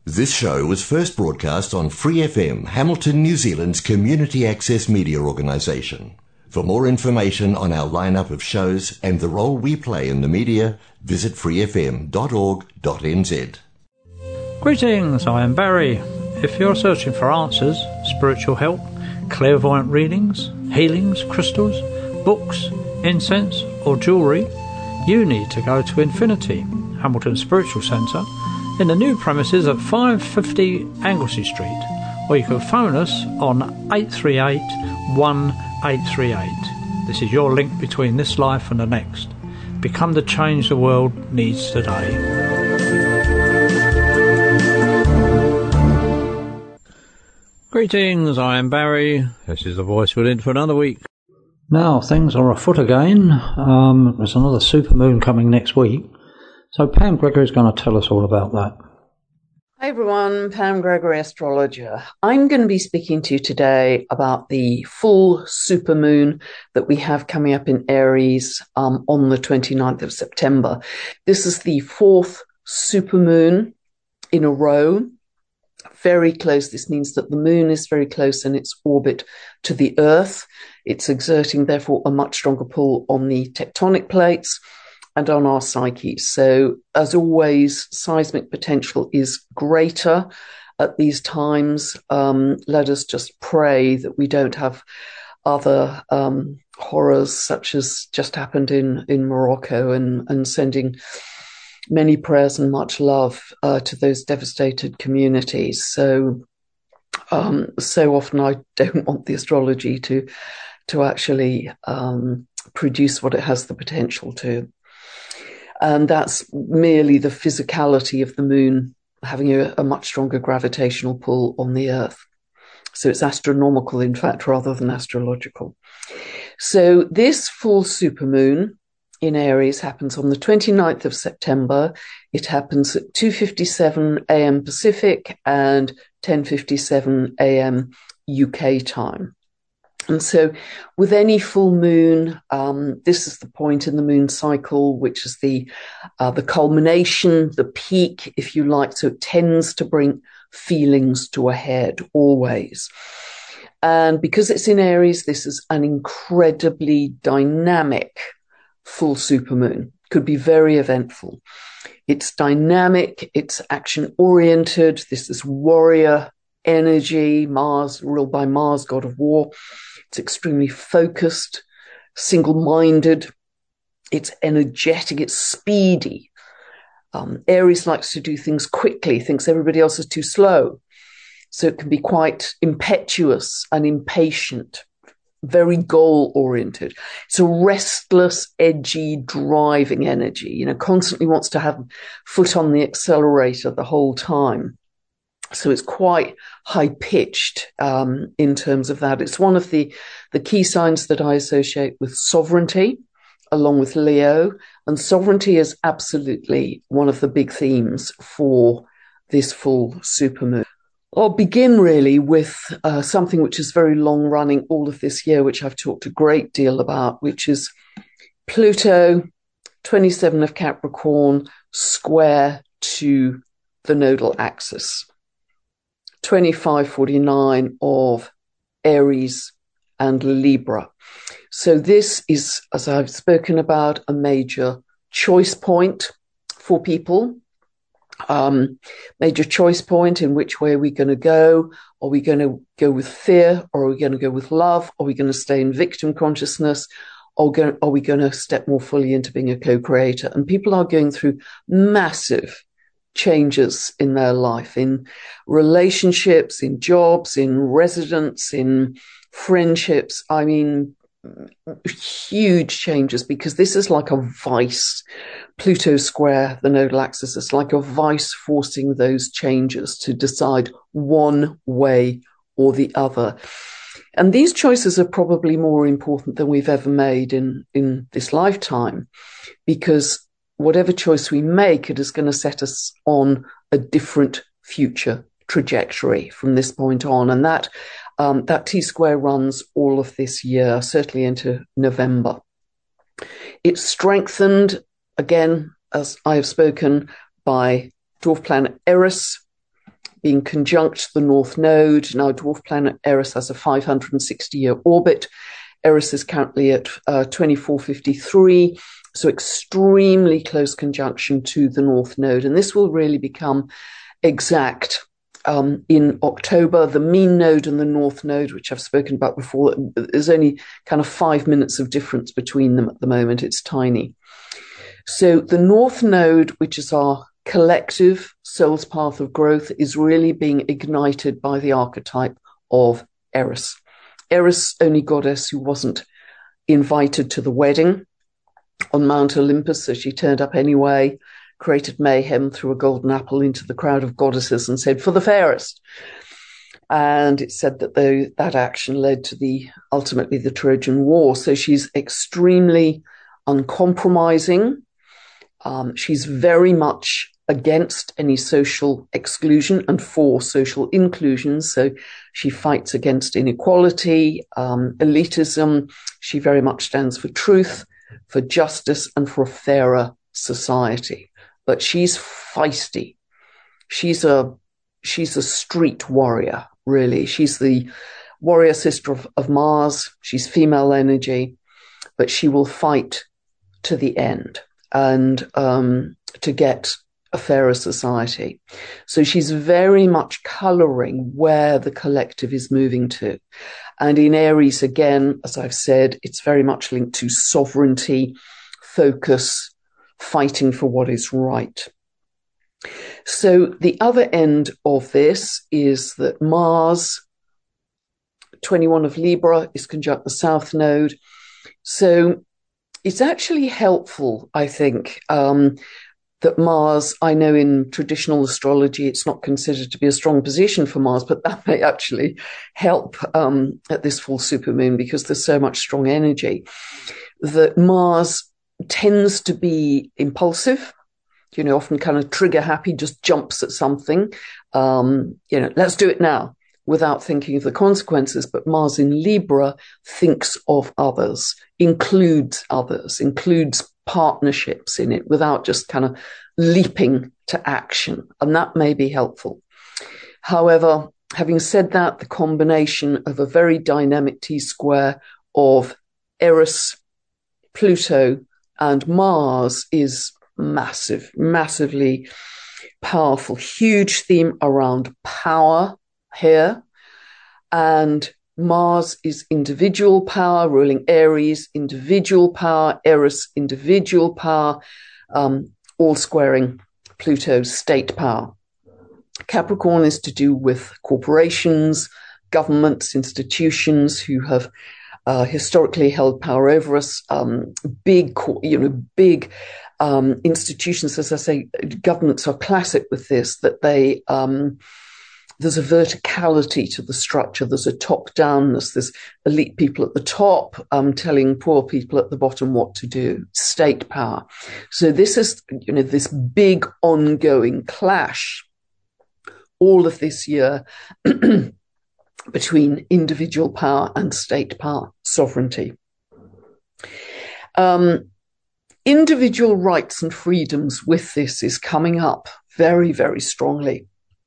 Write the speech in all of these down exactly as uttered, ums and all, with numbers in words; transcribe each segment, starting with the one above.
This show was first broadcast on Free F M, Hamilton, New Zealand's community access media organisation. For more information on our lineup of shows and the role we play in the media, visit free f m dot org dot n z. Greetings, I am Barry. If you're searching for answers, spiritual help, clairvoyant readings, healings, crystals, books, incense or jewellery, you need to go to Infinity, Hamilton Spiritual Centre, in the new premises at five fifty Anglesey Street, or you can phone us on eight three eight, one eight three eight. This is your link between this life and the next. Become the change the world needs today. Greetings, I am Barry. This is the voice we're in for another week. Now, things are afoot again. Um, there's another supermoon coming next week. So Pam Gregory is going to tell us all about that. Hi everyone, Pam Gregory, astrologer. I'm going to be speaking to you today about the full supermoon that we have coming up in Aries um, on the twenty-ninth of September. This is the fourth supermoon in a row, very close. This means that the moon is very close in its orbit to the Earth. It's exerting, therefore, a much stronger pull on the tectonic plates and on our psyche. So, as always, seismic potential is greater at these times. Um, let us just pray that we don't have other um, horrors such as just happened in, in Morocco, and, and sending many prayers and much love uh, to those devastated communities. So, um, so often I don't want the astrology to, to actually um, produce what it has the potential to. And that's merely the physicality of the moon having a, a much stronger gravitational pull on the Earth. So it's astronomical, in fact, rather than astrological. So this full supermoon in Aries happens on the twenty-ninth of September. It happens at two fifty-seven a.m. Pacific and ten fifty-seven a.m. U K time. And so with any full moon, um, this is the point in the moon cycle, which is the uh, the culmination, the peak, if you like. So it tends to bring feelings to a head always. And because it's in Aries, this is an incredibly dynamic full supermoon. Could be very eventful. It's dynamic, it's action-oriented. This is warrior energy, Mars, ruled by Mars, god of war. It's extremely focused, single-minded. It's energetic. It's speedy. Um, Aries likes to do things quickly, thinks everybody else is too slow. So it can be quite impetuous and impatient, very goal-oriented. It's a restless, edgy, driving energy, you know, constantly wants to have foot on the accelerator the whole time. So it's quite high-pitched um, in terms of that. It's one of the, the key signs that I associate with sovereignty, along with Leo. And sovereignty is absolutely one of the big themes for this full supermoon. I'll begin really with uh, something which is very long-running all of this year, which I've talked a great deal about, which is Pluto, twenty-seven of Capricorn, square to the nodal axis. twenty-five forty-nine of Aries and Libra. So this is, as I've spoken about, a major choice point for people. Um, major choice point in which way are we going to go? Are we going to go with fear, or are we going to go with love? Are we going to stay in victim consciousness? Or go, are we going to step more fully into being a co-creator? And people are going through massive changes in their life, in relationships, in jobs, in residence, in friendships. I mean, huge changes, because this is like a vice. Pluto square, the nodal axis, is like a vice forcing those changes to decide one way or the other. And these choices are probably more important than we've ever made in, in this lifetime, because whatever choice we make, it is going to set us on a different future trajectory from this point on. And that um, that T-square runs all of this year, certainly into November. It's strengthened, again, as I have spoken, by dwarf planet Eris, being conjunct the North Node. Now, dwarf planet Eris has a five hundred sixty year orbit. Eris is currently at uh, twenty-four fifty-three, so extremely close conjunction to the North Node. And this will really become exact um, in October. The mean node and the North Node, which I've spoken about before, there's only kind of five minutes of difference between them at the moment. It's tiny. So the North Node, which is our collective soul's path of growth, is really being ignited by the archetype of Eris. Eris, only goddess who wasn't invited to the wedding on Mount Olympus, so she turned up anyway, created mayhem, threw a golden apple into the crowd of goddesses and said, "For the fairest." And it's said that the, that action led to the ultimately the Trojan War. So she's extremely uncompromising. Um, she's very much against any social exclusion and for social inclusion. So she fights against inequality, um, elitism. She very much stands for truth, for justice, and for a fairer society. But she's feisty. She's a she's a street warrior, really. She's the warrior sister of, of Mars. She's female energy, but she will fight to the end and um, to get a fairer society. So she's very much colouring where the collective is moving to. And in Aries, again, as I've said, it's very much linked to sovereignty, focus, fighting for what is right. So the other end of this is that Mars, twenty-one of Libra, is conjunct the South Node. So it's actually helpful, I think, um, that Mars, I know in traditional astrology, it's not considered to be a strong position for Mars, but that may actually help um, at this full supermoon because there's so much strong energy. That Mars tends to be impulsive, you know, often kind of trigger happy, just jumps at something. Um, you know, let's do it now without thinking of the consequences. But Mars in Libra thinks of others, includes others, includes partnerships in it without just kind of leaping to action. And that may be helpful. However, having said that, the combination of a very dynamic T-square of Eris, Pluto, and Mars is massive, massively powerful, huge theme around power here. And Mars is individual power, ruling Aries, individual power, Eris, individual power, um, all squaring Pluto's state power. Capricorn is to do with corporations, governments, institutions who have uh, historically held power over us, um, big, you know, big um, institutions. As I say, governments are classic with this, that they, um, there's a verticality to the structure. There's a top-downness. There's elite people at the top um, telling poor people at the bottom what to do. State power. So this is, you know, this big ongoing clash all of this year between individual power and state power, sovereignty. Um, individual rights and freedoms with this is coming up very, very strongly.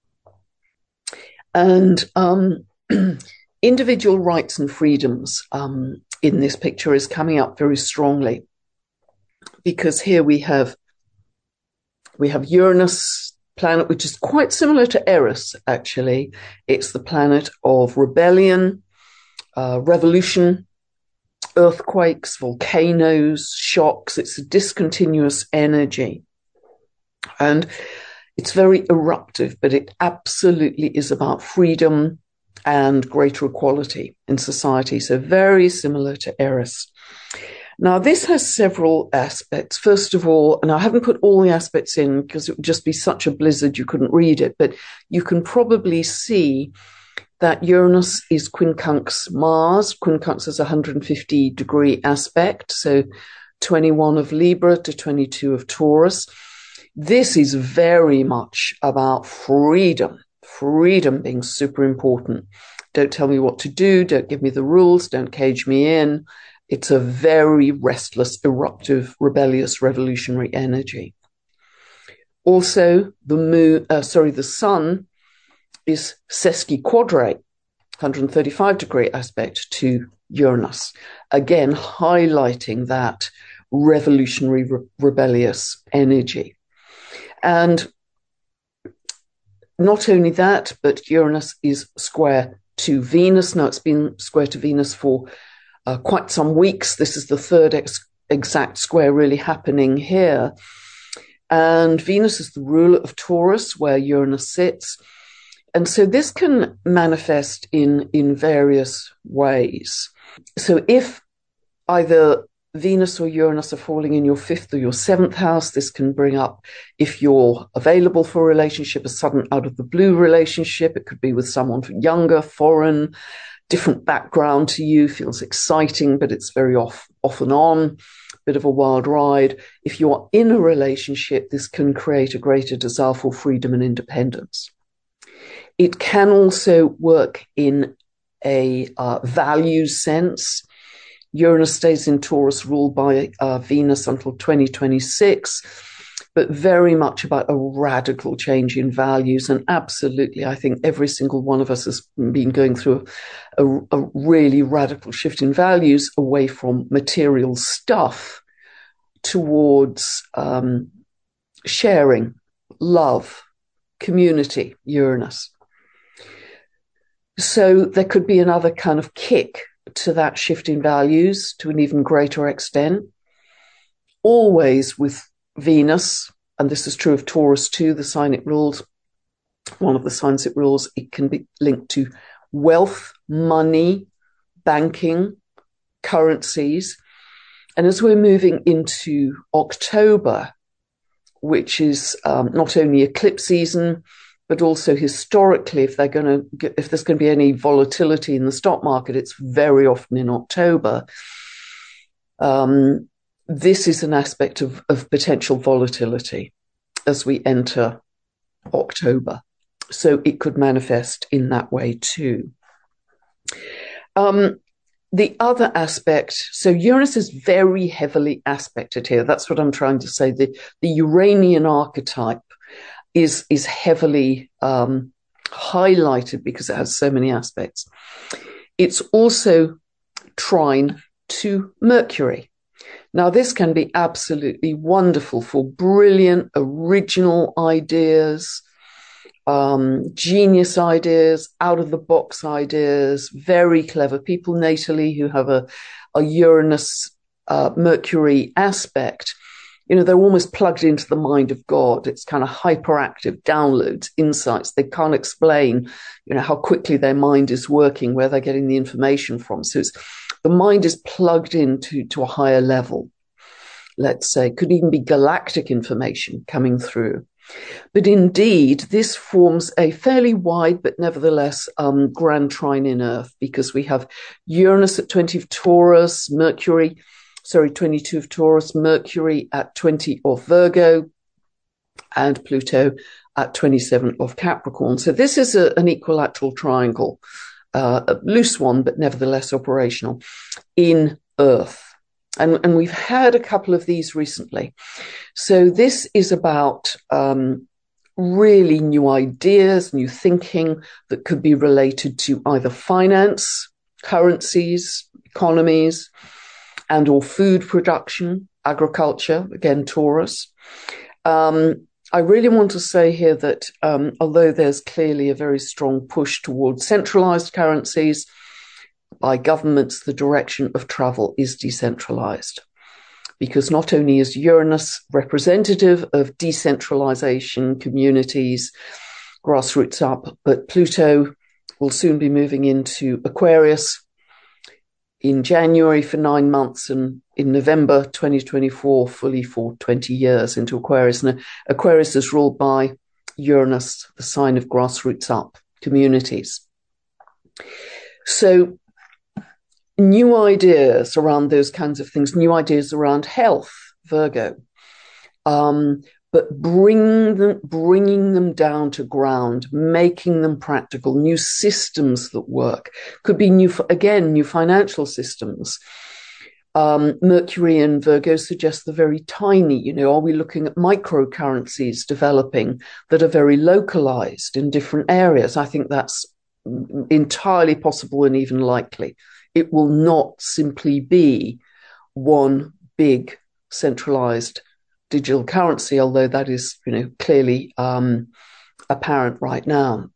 And um, individual rights and freedoms um, in this picture is coming up very strongly because here we have we have Uranus planet, which is quite similar to Eris, actually. It's the planet of rebellion, uh, revolution, earthquakes, volcanoes, shocks. It's a discontinuous energy. And it's very eruptive, but it absolutely is about freedom and greater equality in society. So very similar to Eris. Now, this has several aspects. First of all, and I haven't put all the aspects in because it would just be such a blizzard you couldn't read it, but you can probably see that Uranus is quincunx Mars. Quincunx is a one hundred fifty degree aspect, so twenty-one of Libra to twenty-two of Taurus. This is very much about freedom, freedom being super important. Don't tell me what to do. Don't give me the rules. Don't cage me in. It's a very restless, eruptive, rebellious, revolutionary energy. Also, the moon, uh, sorry, the sun is sesquiquadrate, one hundred thirty-five degree aspect to Uranus, again highlighting that revolutionary, re- rebellious energy. And not only that, but Uranus is square to Venus. Now, it's been square to Venus for uh, quite some weeks. This is the third ex- exact square really happening here. And Venus is the ruler of Taurus, where Uranus sits. And so this can manifest in, in various ways. So if either Venus or Uranus are falling in your fifth or your seventh house, this can bring up, if you're available for a relationship, a sudden out of the blue relationship. It could be with someone younger, foreign, different background to you, feels exciting, but it's very off, off and on, bit of a wild ride. If you're in a relationship, this can create a greater desire for freedom and independence. It can also work in a uh, values sense. Uranus stays in Taurus, ruled by uh, Venus until twenty twenty-six, but very much about a radical change in values. And absolutely, I think every single one of us has been going through a, a really radical shift in values away from material stuff towards um, sharing, love, community, Uranus. So there could be another kind of kick to that shift in values to an even greater extent. Always with Venus, and this is true of Taurus too, the sign it rules, one of the signs it rules, it can be linked to wealth, money, banking, currencies. And as we're moving into October, which is um, not only eclipse season, but also historically, if they're going to, get, if there's going to be any volatility in the stock market, it's very often in October. Um, this is an aspect of, of potential volatility as we enter October. So it could manifest in that way too. Um, the other aspect, so Uranus is very heavily aspected here. That's what I'm trying to say. The, the Uranian archetype is is heavily um, highlighted because it has so many aspects. It's also trine to Mercury. Now, this can be absolutely wonderful for brilliant, original ideas, um, genius ideas, out-of-the-box ideas, very clever people natally who have a, a Uranus uh, Mercury aspect. You know, they're almost plugged into the mind of God. It's kind of hyperactive downloads, insights. They can't explain, you know, how quickly their mind is working, where they're getting the information from. So it's, the mind is plugged into to a higher level, let's say. Could even be galactic information coming through. But indeed, this forms a fairly wide, but nevertheless um, grand trine in Earth, because we have Uranus at twenty of Taurus, Mercury, sorry, twenty-two of Taurus, Mercury at twenty of Virgo, and Pluto at twenty-seven of Capricorn. So this is a, an equilateral triangle, uh, a loose one, but nevertheless operational in Earth. And, and we've had a couple of these recently. So this is about um, really new ideas, new thinking that could be related to either finance, currencies, economies, and or food production, agriculture, again, Taurus. Um, I really want to say here that um, although there's clearly a very strong push towards centralized currencies, by governments, the direction of travel is decentralized. Because not only is Uranus representative of decentralization, communities, grassroots up, but Pluto will soon be moving into Aquarius in January for nine months and in November twenty twenty-four, fully for twenty years into Aquarius. And Aquarius is ruled by Uranus, the sign of grassroots up communities. So new ideas around those kinds of things, new ideas around health, Virgo, um, but bring them, bringing them down to ground, making them practical, new systems that work. Could be new, again, new financial systems, Um, Mercury in Virgo suggests the very tiny, you know, are we looking at microcurrencies developing that are very localized in different areas? I think that's entirely possible and even likely. It will not simply be one big centralized digital currency, although that is, you know, clearly um, apparent right now.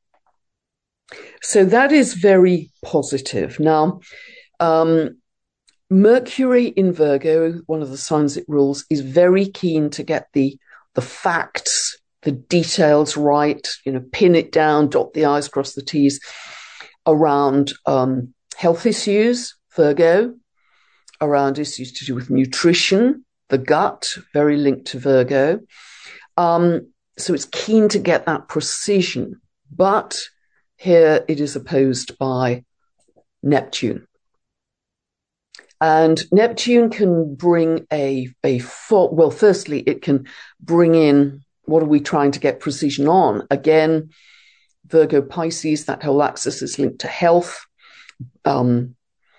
So that is very positive. Now, um, Mercury in Virgo, one of the signs it rules, is very keen to get the the facts, the details right, you know, pin it down, dot the I's, cross the T's around um, health issues, Virgo, around issues to do with nutrition, the gut, very linked to Virgo. Um, so it's keen to get that precision, but here it is opposed by Neptune. And Neptune can bring a, a fog. Well, firstly, it can bring in, what are we trying to get precision on? Again, Virgo Pisces, that whole axis is linked to health. Um,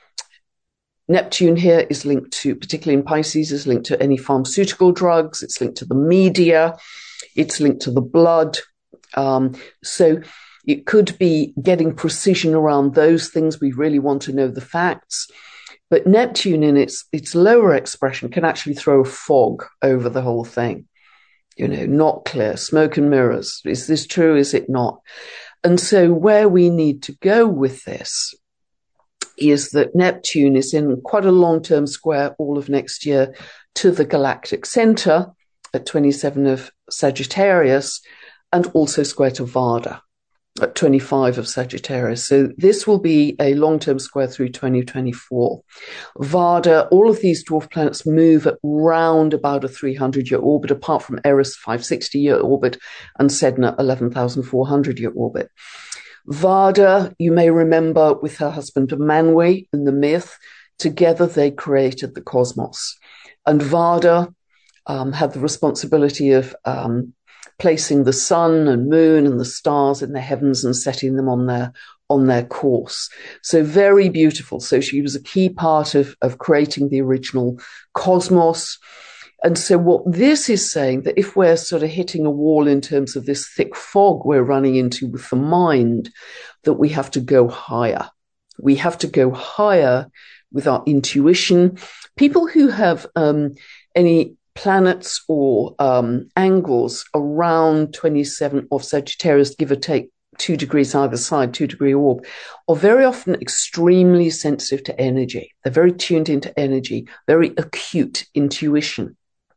Neptune here is linked to, particularly in Pisces, is linked to any pharmaceutical drugs. It's linked to the media. It's linked to the blood. Um, so it could be getting precision around those things. We really want to know the facts. But Neptune in its its lower expression can actually throw a fog over the whole thing. You know, not clear, smoke and mirrors. Is this true? Is it not? And so where we need to go with this is that Neptune is in quite a long-term square all of next year to the galactic center at twenty-seven of Sagittarius, and also square to Vada at twenty-five of Sagittarius. So this will be a long-term square through twenty twenty-four. Vada, all of these dwarf planets move at round about a three hundred year orbit, apart from Eris five hundred sixty year orbit and Sedna eleven thousand four hundred year orbit. Vada, you may remember with her husband Manwe in the myth, together they created the cosmos. And Vada um, had the responsibility of um, placing the sun and moon and the stars in the heavens and setting them on their on their course. So very beautiful. So she was a key part of, of creating the original cosmos. And so what this is saying, that if we're sort of hitting a wall in terms of this thick fog we're running into with the mind, that we have to go higher. We have to go higher with our intuition. People who have um, any planets or um, angles around twenty-seven of Sagittarius, give or take two degrees either side, two degree orb, are very often extremely sensitive to energy. They're very tuned into energy, very acute intuition.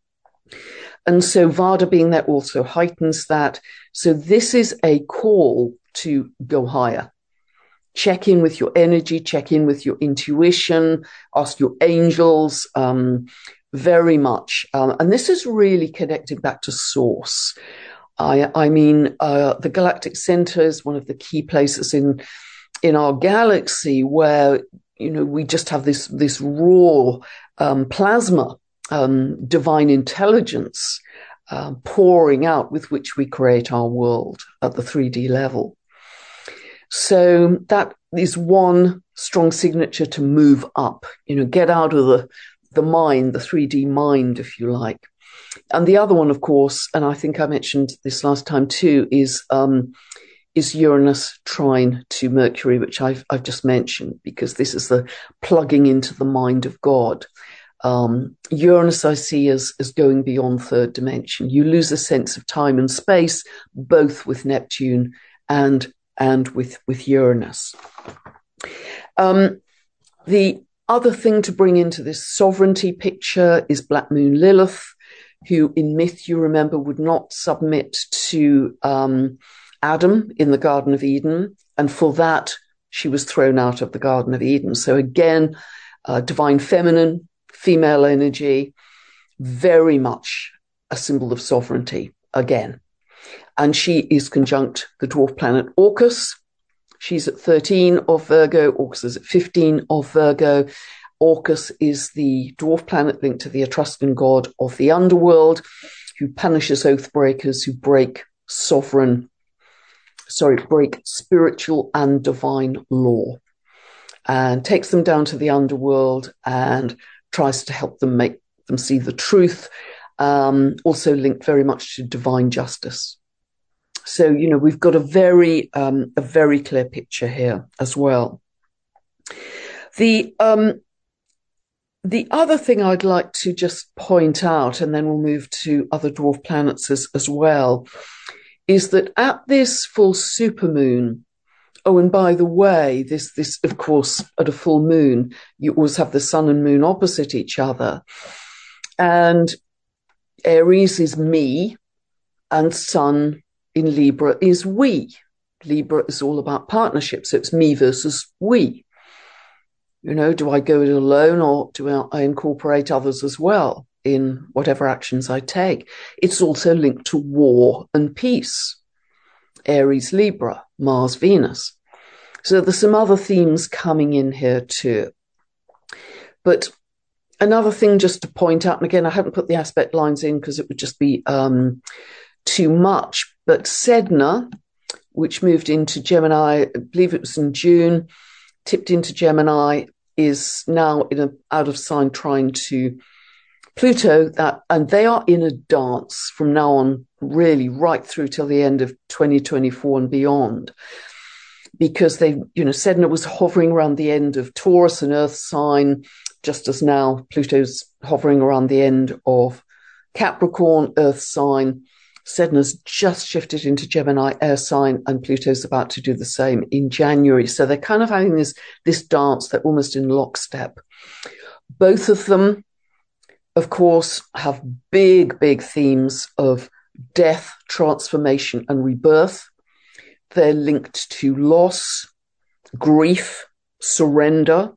And so Vada being there also heightens that. So this is a call to go higher. Check in with your energy, check in with your intuition, ask your angels, um, very much. Um, and this is really connected back to source. I, I mean, uh, the galactic center is one of the key places in, in our galaxy where, you know, we just have this, this raw um, plasma, um, divine intelligence uh, pouring out with which we create our world at the three D level. So that is one strong signature to move up, you know, get out of the the mind, the three D mind, if you like. And the other one, of course, and I think I mentioned this last time too, is um, is Uranus trine to Mercury, which I've I've just mentioned, because this is the plugging into the mind of God. Um, Uranus I see as as going beyond third dimension. You lose a sense of time and space, both with Neptune and and with with Uranus. Um, the other thing to bring into this sovereignty picture is Black Moon Lilith, who in myth, you remember, would not submit to um, Adam in the Garden of Eden. And for that, she was thrown out of the Garden of Eden. So again, uh, divine feminine, female energy, very much a symbol of sovereignty again. And she is conjunct the dwarf planet Orcus. She's at thirteen of Virgo. Orcus is at fifteen of Virgo. Orcus is the dwarf planet linked to the Etruscan god of the underworld, who punishes oath breakers who break sovereign, sorry, break spiritual and divine law, and takes them down to the underworld and tries to help them make them see the truth, um, also linked very much to divine justice. So, you know, we've got a very, um, a very clear picture here as well. The, um, the other thing I'd like to just point out, and then we'll move to other dwarf planets as, as well, is that at this full supermoon, oh, and by the way, this, this, of course, at a full moon, you always have the sun and moon opposite each other. And Aries is me, and sun in Libra is we. Libra is all about partnership, so it's me versus we. You know, do I go it alone, or do I incorporate others as well in whatever actions I take? It's also linked to war and peace. Aries, Libra, Mars, Venus. So there's some other themes coming in here too. But another thing just to point out, and again, I haven't put the aspect lines in because it would just be um, too much, but Sedna, which moved into Gemini, I believe it was in June, tipped into Gemini, is now in a out of sign trine to Pluto, that, and they are in a dance from now on, really right through till the end of twenty twenty-four and beyond, because they, you know, Sedna was hovering around the end of Taurus, an earth sign, just as now Pluto's hovering around the end of Capricorn, earth sign. Sedna's just shifted into Gemini, air sign, and Pluto's about to do the same in January. So they're kind of having this, this dance. They're almost in lockstep. Both of them, of course, have big, big themes of death, transformation, and rebirth. They're linked to loss, grief, surrender,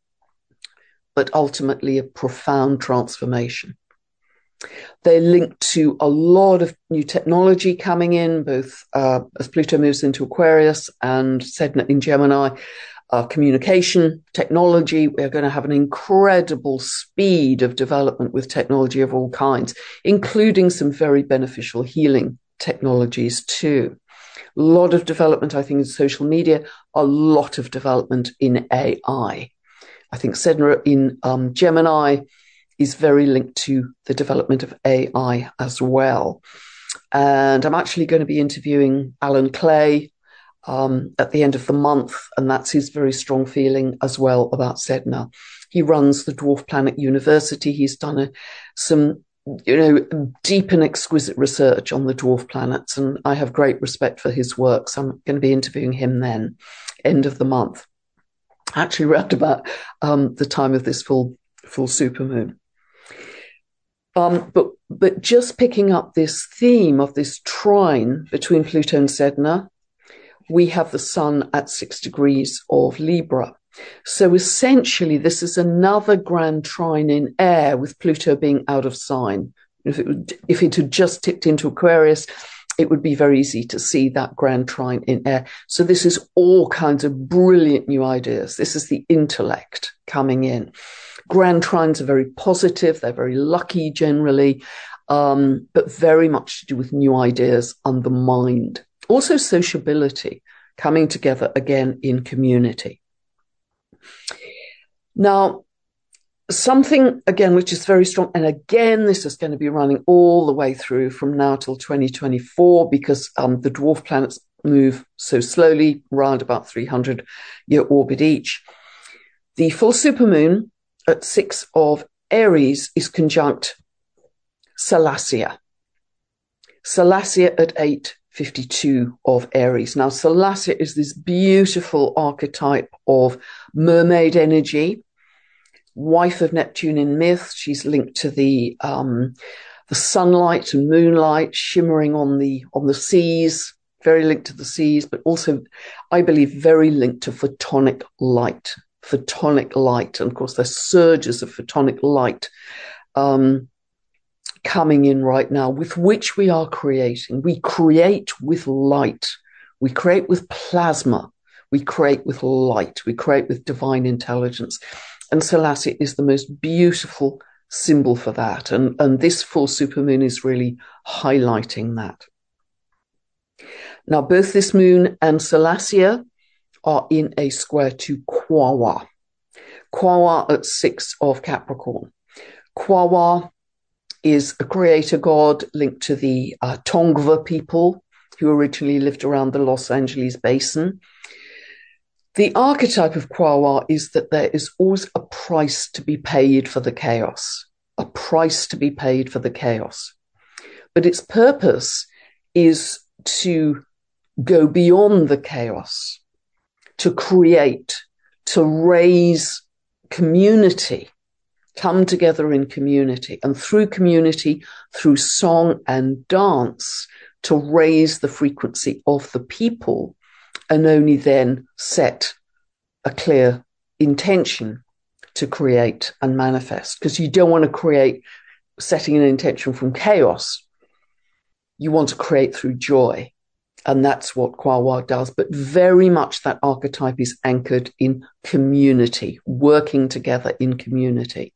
but ultimately a profound transformation. They're linked to a lot of new technology coming in, both uh, as Pluto moves into Aquarius and Sedna in Gemini. Uh, communication, technology, we're going to have an incredible speed of development with technology of all kinds, including some very beneficial healing technologies too. A lot of development, I think, in social media, a lot of development in A I. I think Sedna in um, Gemini is very linked to the development of A I as well. And I'm actually going to be interviewing Alan Clay um, at the end of the month, and that's his very strong feeling as well about Sedna. He runs the Dwarf Planet University. He's done a, some, you know, deep and exquisite research on the dwarf planets, and I have great respect for his work, so I'm going to be interviewing him then, end of the month. Actually, around about um, the time of this full full supermoon. Um, but but just picking up this theme of this trine between Pluto and Sedna, we have the sun at six degrees of Libra. So essentially, this is another grand trine in air with Pluto being out of sign. If it would, if it had just tipped into Aquarius, it would be very easy to see that grand trine in air. So this is all kinds of brilliant new ideas. This is the intellect coming in. Grand trines are very positive. They're very lucky generally, um, but very much to do with new ideas and the mind. Also sociability, coming together again in community. Now, something, again, which is very strong, and again, this is going to be running all the way through from now till twenty twenty-four, because um, the dwarf planets move so slowly, around about three hundred year orbit each. The full supermoon at six of Aries is conjunct Salassia. Salassia at eight fifty-two of Aries. Now, Salassia is this beautiful archetype of mermaid energy, wife of Neptune in myth. She's linked to the um, the sunlight and moonlight shimmering on the on the seas, very linked to the seas, but also, I believe, very linked to photonic light. Photonic light, and of course, there's surges of photonic light um, coming in right now, with which we are creating. We create with light. We create with plasma. We create with light. We create with divine intelligence. And Salassia is the most beautiful symbol for that. And, and this full supermoon is really highlighting that. Now, both this moon and Salassia are in a square to Quawa. Kwawa at six of Capricorn. Kwawa is a creator god linked to the uh, Tongva people who originally lived around the Los Angeles basin. The archetype of Kwawa is that there is always a price to be paid for the chaos, a price to be paid for the chaos. But its purpose is to go beyond the chaos, to create, to raise community, come together in community, and through community, through song and dance, to raise the frequency of the people, and only then set a clear intention to create and manifest. Because you don't want to create setting an intention from chaos. You want to create through joy. And that's what Kwawa does. But very much that archetype is anchored in community, working together in community.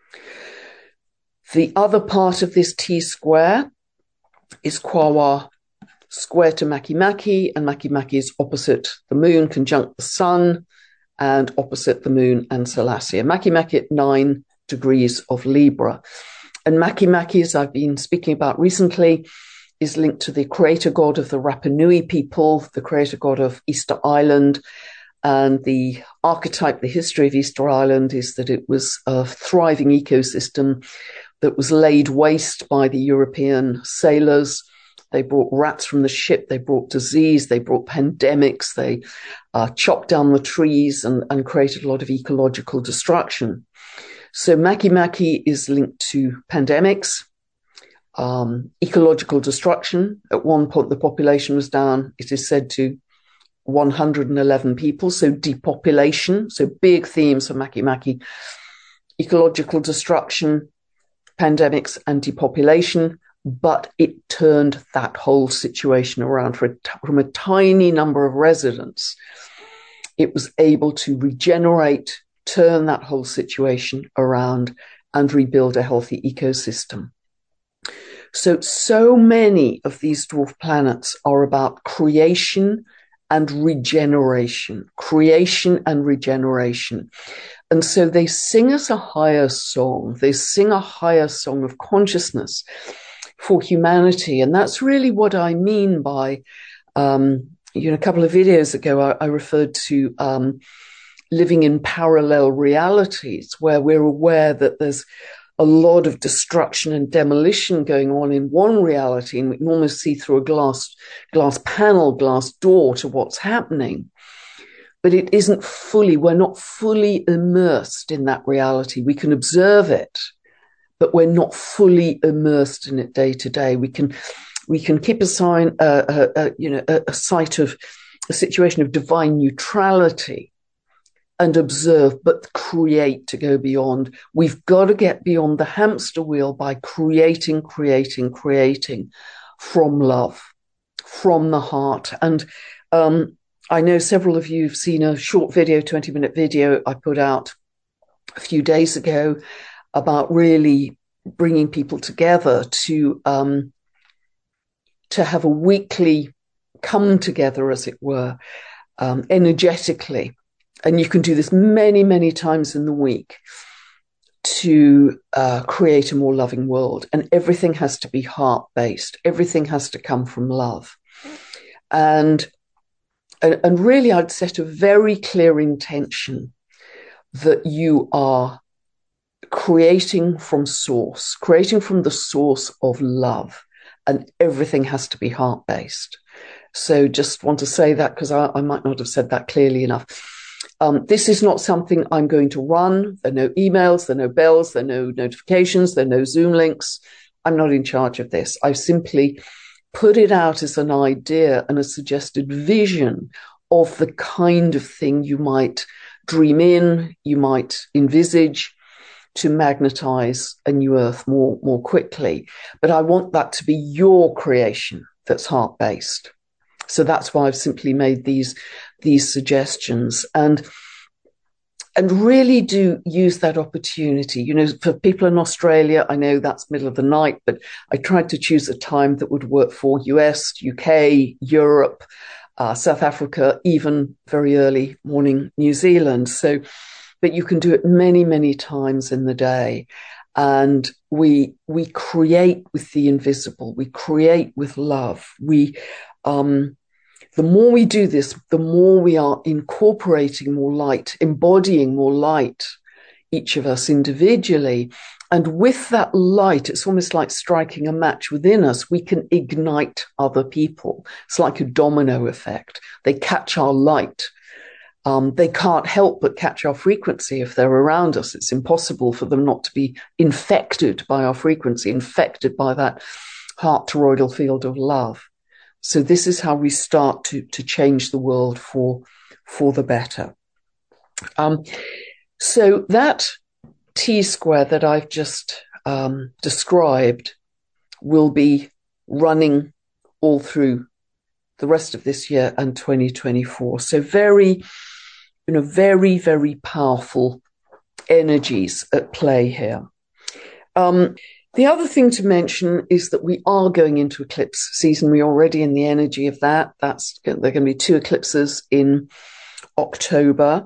The other part of this T square is Kwawa square to Makemake, and Makemake is opposite the moon, conjunct the sun, and opposite the moon and Salacia. Makemake at nine degrees of Libra. And Makemake, as I've been speaking about recently, is linked to the creator god of the Rapa Nui people, the creator god of Easter Island. And the archetype, the history of Easter Island is that it was a thriving ecosystem that was laid waste by the European sailors. They brought rats from the ship, they brought disease, they brought pandemics, they uh, chopped down the trees and, and created a lot of ecological destruction. So Makemake is linked to pandemics, um, ecological destruction. At one point, the population was down, it is said, to one hundred eleven people, so depopulation. So big themes for Makemake: ecological destruction, pandemics, and depopulation. But it turned that whole situation around. For a t- from a tiny number of residents, it was able to regenerate, turn that whole situation around, and rebuild a healthy ecosystem. So, so many of these dwarf planets are about creation and regeneration, creation and regeneration. And so they sing us a higher song. They sing a higher song of consciousness for humanity. And that's really what I mean by, um, you know, a couple of videos ago, I, I referred to um, living in parallel realities, where we're aware that there's a lot of destruction and demolition going on in one reality, and we can almost see through a glass, glass panel, glass door to what's happening. But it isn't fully, we're not fully immersed in that reality. We can observe it, but we're not fully immersed in it day to day. We can, we can keep a sign, uh, uh, uh, you know, a, a sight of a situation of divine neutrality and observe, but create to go beyond. We've got to get beyond the hamster wheel by creating, creating, creating from love, from the heart. And um, I know several of you have seen a short video, twenty minute video I put out a few days ago about really bringing people together to um, to have a weekly come together, as it were, um, energetically. And you can do this many, many times in the week to uh, create a more loving world. And everything has to be heart-based. Everything has to come from love. And, and, and really, I'd set a very clear intention that you are creating from source, creating from the source of love, and everything has to be heart-based. So just want to say that because I, I might not have said that clearly enough. Um, this is not something I'm going to run. There are no emails, there are no bells, there are no notifications, there are no Zoom links. I'm not in charge of this. I've simply put it out as an idea and a suggested vision of the kind of thing you might dream in, you might envisage, to magnetize a new earth more, more quickly. But I want that to be your creation that's heart-based. So that's why I've simply made these, these suggestions, and, and really do use that opportunity. You know, for people in Australia, I know that's middle of the night, but I tried to choose a time that would work for U S, U K, Europe, uh, South Africa, even very early morning New Zealand. So but you can do it many, many times in the day. And we we create with the invisible. We create with love. We, um, the more we do this, the more we are incorporating more light, embodying more light, each of us individually. And with that light, it's almost like striking a match within us. We can ignite other people. It's like a domino effect. They catch our light. Um, they can't help but catch our frequency if they're around us. It's impossible for them not to be infected by our frequency, infected by that heart toroidal field of love. So this is how we start to, to change the world for, for the better. Um, so that T-square that I've just um, described will be running all through the rest of this year and twenty twenty-four. So very, you know, very, very powerful energies at play here. Um, the other thing to mention is that we are going into eclipse season. We're already in the energy of that. That's there are going to be two eclipses in October.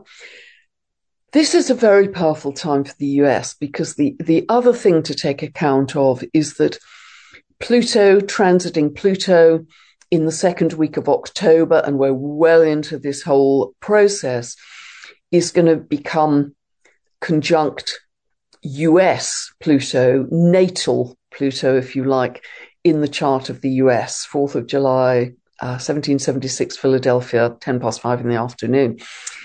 This is a very powerful time for the U S because the, the other thing to take account of is that Pluto, transiting Pluto in the second week of October, and we're well into this whole process, is going to become conjunct U S Pluto, natal Pluto, if you like, in the chart of the U S, fourth of July, uh, seventeen seventy-six, Philadelphia, ten past five in the afternoon.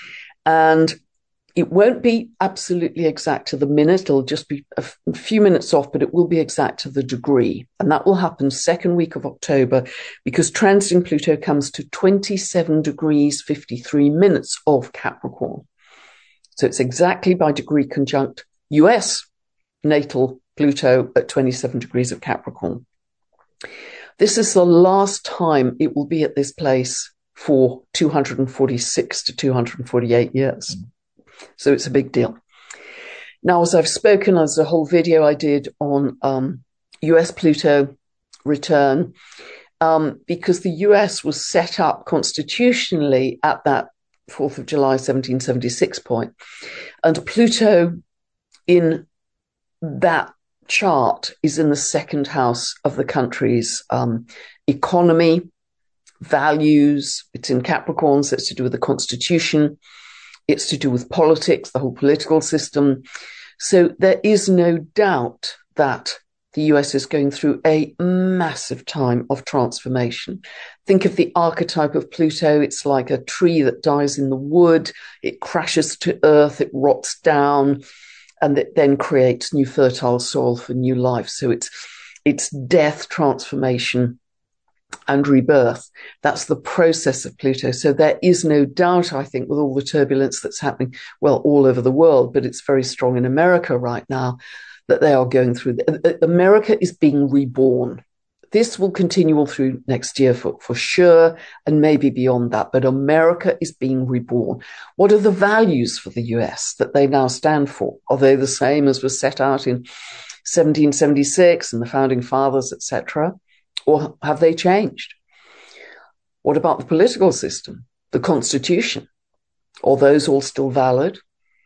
And it won't be absolutely exact to the minute. It'll just be a, f- a few minutes off, but it will be exact to the degree. And that will happen second week of October because transiting Pluto comes to twenty-seven degrees, fifty-three minutes of Capricorn. So it's exactly by degree conjunct U S natal Pluto at twenty-seven degrees of Capricorn. This is the last time it will be at this place for two hundred forty-six to two hundred forty-eight years. So it's a big deal. Now, as I've spoken, there's a whole video I did on um, U S Pluto return, um, because the U S was set up constitutionally at that fourth of July, seventeen seventy-six point. And Pluto in that chart is in the second house of the country's um, economy, values. It's in Capricorn, so it's to do with the Constitution. It's to do with politics, the whole political system. So there is no doubt that the U S is going through a massive time of transformation. Think of the archetype of Pluto. It's like a tree that dies in the wood. It crashes to earth, it rots down, and it then creates new fertile soil for new life. So it's, it's death, transformation, and rebirth. That's the process of Pluto. So there is no doubt, I think, with all the turbulence that's happening, well, all over the world, but it's very strong in America right now, that they are going through. America is being reborn. This will continue all through next year for, for sure, and maybe beyond that. But America is being reborn. What are the values for the U S that they now stand for? Are they the same as was set out in seventeen seventy-six and the founding fathers, et cetera? Or have they changed? What about the political system, the Constitution? Are those all still valid?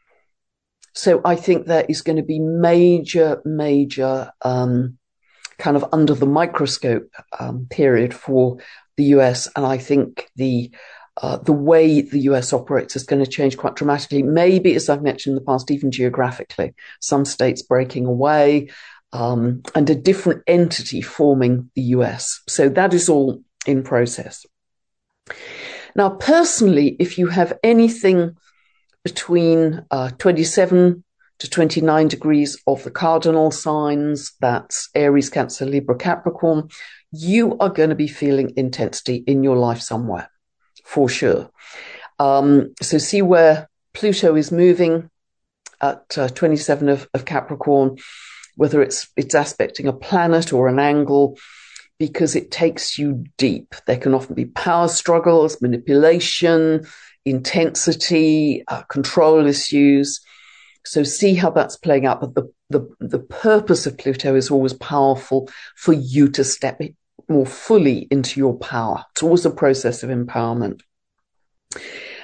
So I think there is going to be major, major um, kind of under the microscope um, period for the U S. And I think the uh, the way the U S operates is going to change quite dramatically. Maybe, as I've mentioned in the past, even geographically, some states breaking away, Um, and a different entity forming the U S. So that is all in process. Now, personally, if you have anything between uh, twenty-seven to twenty-nine degrees of the cardinal signs, that's Aries, Cancer, Libra, Capricorn, you are going to be feeling intensity in your life somewhere, for sure. Um, so see where Pluto is moving at uh, twenty-seven of, of Capricorn, whether it's it's aspecting a planet or an angle, because it takes you deep. There can often be power struggles, manipulation, intensity, uh, control issues. So see how that's playing out. But the, the, the purpose of Pluto is always powerful for you to step more fully into your power. It's always a process of empowerment.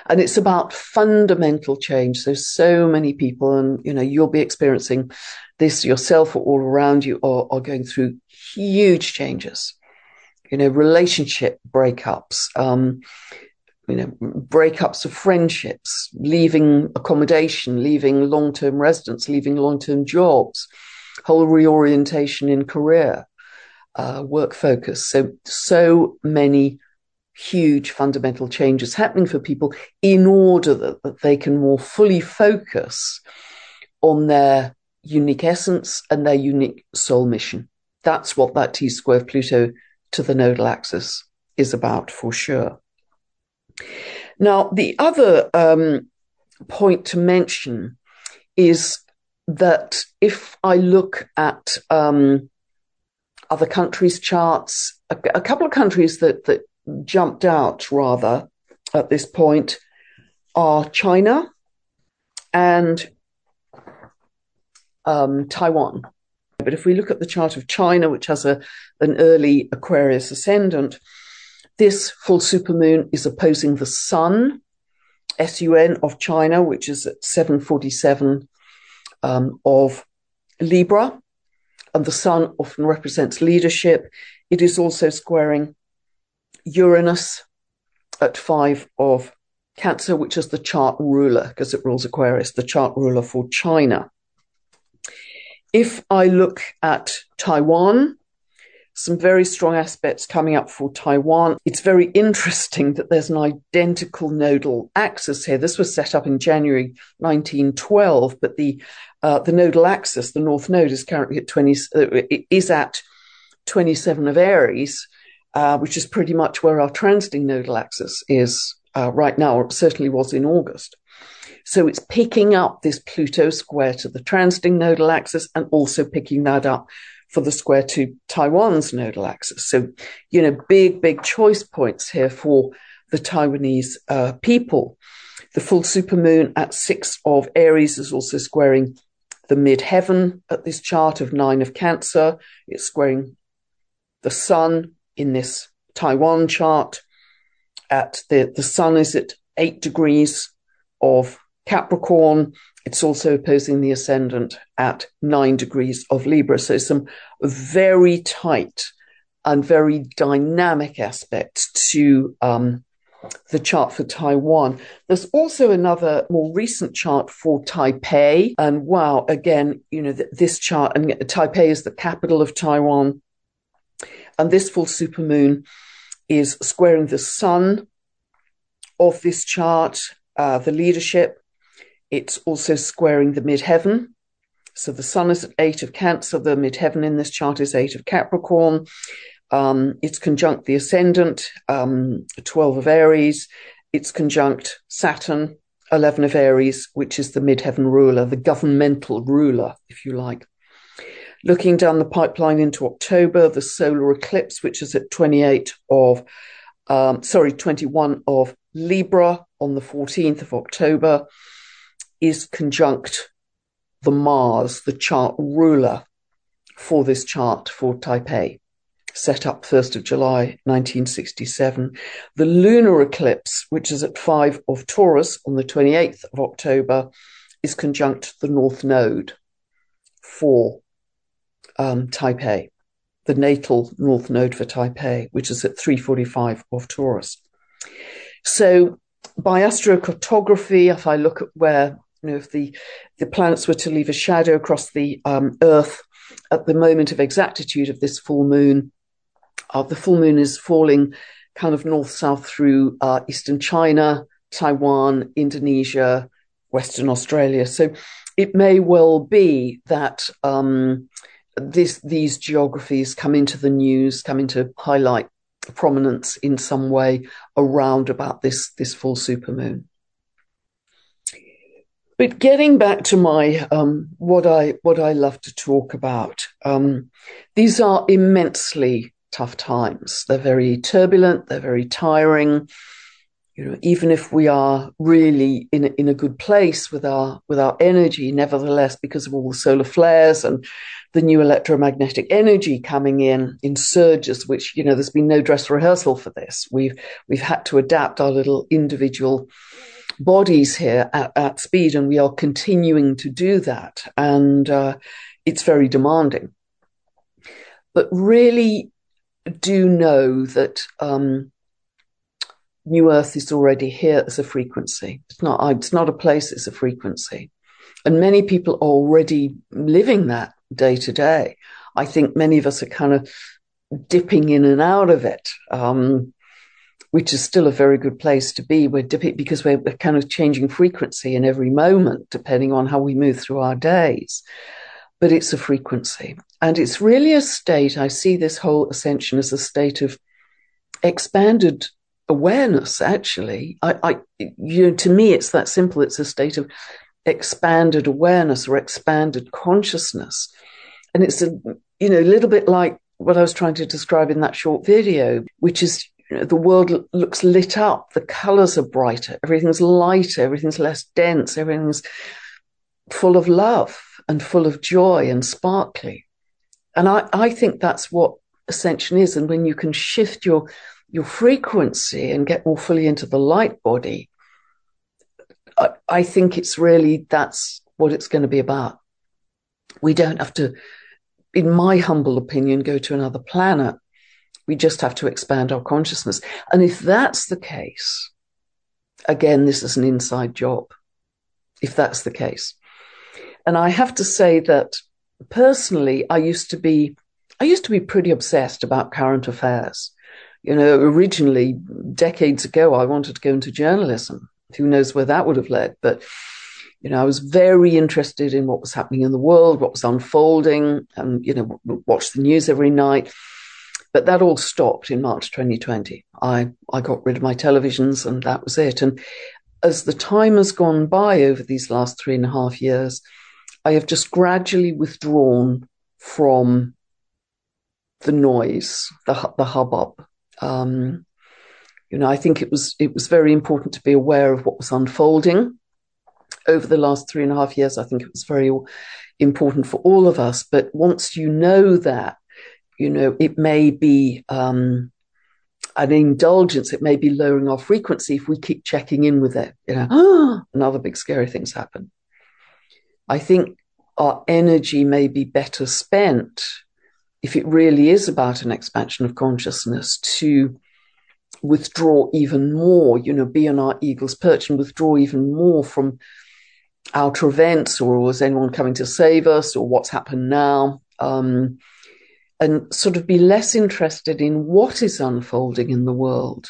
And it's about fundamental change. So, so many people, and, you know, you'll be experiencing this yourself or all around you, are, are going through huge changes. You know, relationship breakups, um, you know, breakups of friendships, leaving accommodation, leaving long-term residence, leaving long-term jobs, whole reorientation in career, uh, work focus. So, so many huge fundamental changes happening for people in order that, that they can more fully focus on their unique essence and their unique soul mission. That's what that T-square of Pluto to the nodal axis is about, for sure. Now, the other um, point to mention is that if I look at um, other countries' charts, a, a couple of countries that, that jumped out rather at this point are China and um, Taiwan. But if we look at the chart of China, which has a, an early Aquarius ascendant, this full supermoon is opposing the Sun, S U N of China, which is at seven forty-seven um, of Libra. And the Sun often represents leadership. It is also squaring Uranus at five of Cancer, which is the chart ruler, because it rules Aquarius, the chart ruler for China. If I look at Taiwan, some very strong aspects coming up for Taiwan. It's very interesting that there's an identical nodal axis here. This was set up in January nineteen twelve, but the uh, the nodal axis, the North Node, is currently at twenty. Uh, it is at twenty-seven of Aries, uh, which is pretty much where our transiting nodal axis is uh, right now, or it certainly was in August. So it's picking up this Pluto square to the transiting nodal axis and also picking that up for the square to Taiwan's nodal axis. So, you know, big, big choice points here for the Taiwanese uh, people. The full supermoon at six of Aries is also squaring the midheaven at this chart of nine of Cancer. It's squaring the Sun in this Taiwan chart. At the, the Sun is at eight degrees of Capricorn. It's also opposing the ascendant at nine degrees of Libra. So some very tight and very dynamic aspects to um, the chart for Taiwan. There's also another more recent chart for Taipei. And wow, again, you know, th- this chart, and Taipei is the capital of Taiwan. And this full supermoon is squaring the Sun of this chart, uh, the leadership. It's also squaring the midheaven. So the Sun is at eight of Cancer. The midheaven in this chart is eight of Capricorn. Um, it's conjunct the ascendant, um, twelve of Aries. It's conjunct Saturn, eleven of Aries, which is the midheaven ruler, the governmental ruler, if you like. Looking down the pipeline into October, the solar eclipse, which is at twenty-eight of, um, sorry, twenty-one of Libra on the fourteenth of October, is conjunct the Mars, the chart ruler for this chart for Taipei, set up first of July nineteen sixty-seven. The lunar eclipse, which is at five of Taurus on the twenty-eighth of October, is conjunct the North Node for um, Taipei, the natal North Node for Taipei, which is at three forty-five of Taurus. So by astrocartography, if I look at where, you know, if the, the planets were to leave a shadow across the um, Earth at the moment of exactitude of this full moon, uh, the full moon is falling kind of north-south through uh, eastern China, Taiwan, Indonesia, Western Australia. So it may well be that um, this, these geographies come into the news, come into highlight prominence in some way around about this, this full supermoon. But getting back to my um, what I what I love to talk about, um, these are immensely tough times. They're very turbulent. They're very tiring. You know, even if we are really in a, in a good place with our with our energy, nevertheless, because of all the solar flares and the new electromagnetic energy coming in in surges, which, you know, there's been no dress rehearsal for this. We've we've had to adapt our little individual bodies here at, at speed, and we are continuing to do that. And uh, it's very demanding. But really do know that um, New Earth is already here as a frequency. It's not, it's not a place, it's a frequency. And many people are already living that day to day. I think many of us are kind of dipping in and out of it, um, which is still a very good place to be. We're dipping because we're, we're kind of changing frequency in every moment, depending on how we move through our days. But it's a frequency. And it's really a state. I see this whole ascension as a state of expanded awareness, actually. I, I, you know, to me, it's that simple. It's a state of expanded awareness or expanded consciousness. And it's a, you know, a little bit like what I was trying to describe in that short video, which is, you know, the world l- looks lit up. The colors are brighter. Everything's lighter. Everything's less dense. Everything's full of love and full of joy and sparkly. And I, I think that's what ascension is. And when you can shift your, your frequency and get more fully into the light body, I, I think it's really, that's what it's going to be about. We don't have to, in my humble opinion, go to another planet. We just have to expand our consciousness. And if that's the case, again, this is an inside job, if that's the case. And I have to say that personally, I used to be, I used to be pretty obsessed about current affairs. You know, originally, decades ago, I wanted to go into journalism. Who knows where that would have led? But, you know, I was very interested in what was happening in the world, what was unfolding, and, you know, watch the news every night. But that all stopped in March twenty twenty. I, I got rid of my televisions and that was it. And as the time has gone by over these last three and a half years, I have just gradually withdrawn from the noise, the, the hubbub. Um, you know, I think it was it was very important to be aware of what was unfolding over the last three and a half years. I think it was very important for all of us. But once you know that, you know, it may be um, an indulgence. It may be lowering our frequency if we keep checking in with it. You know, oh, and other big scary things happen. I think our energy may be better spent if it really is about an expansion of consciousness to withdraw even more, you know, be on our eagle's perch and withdraw even more from outer events, or is anyone coming to save us, or what's happened now, um, and sort of be less interested in what is unfolding in the world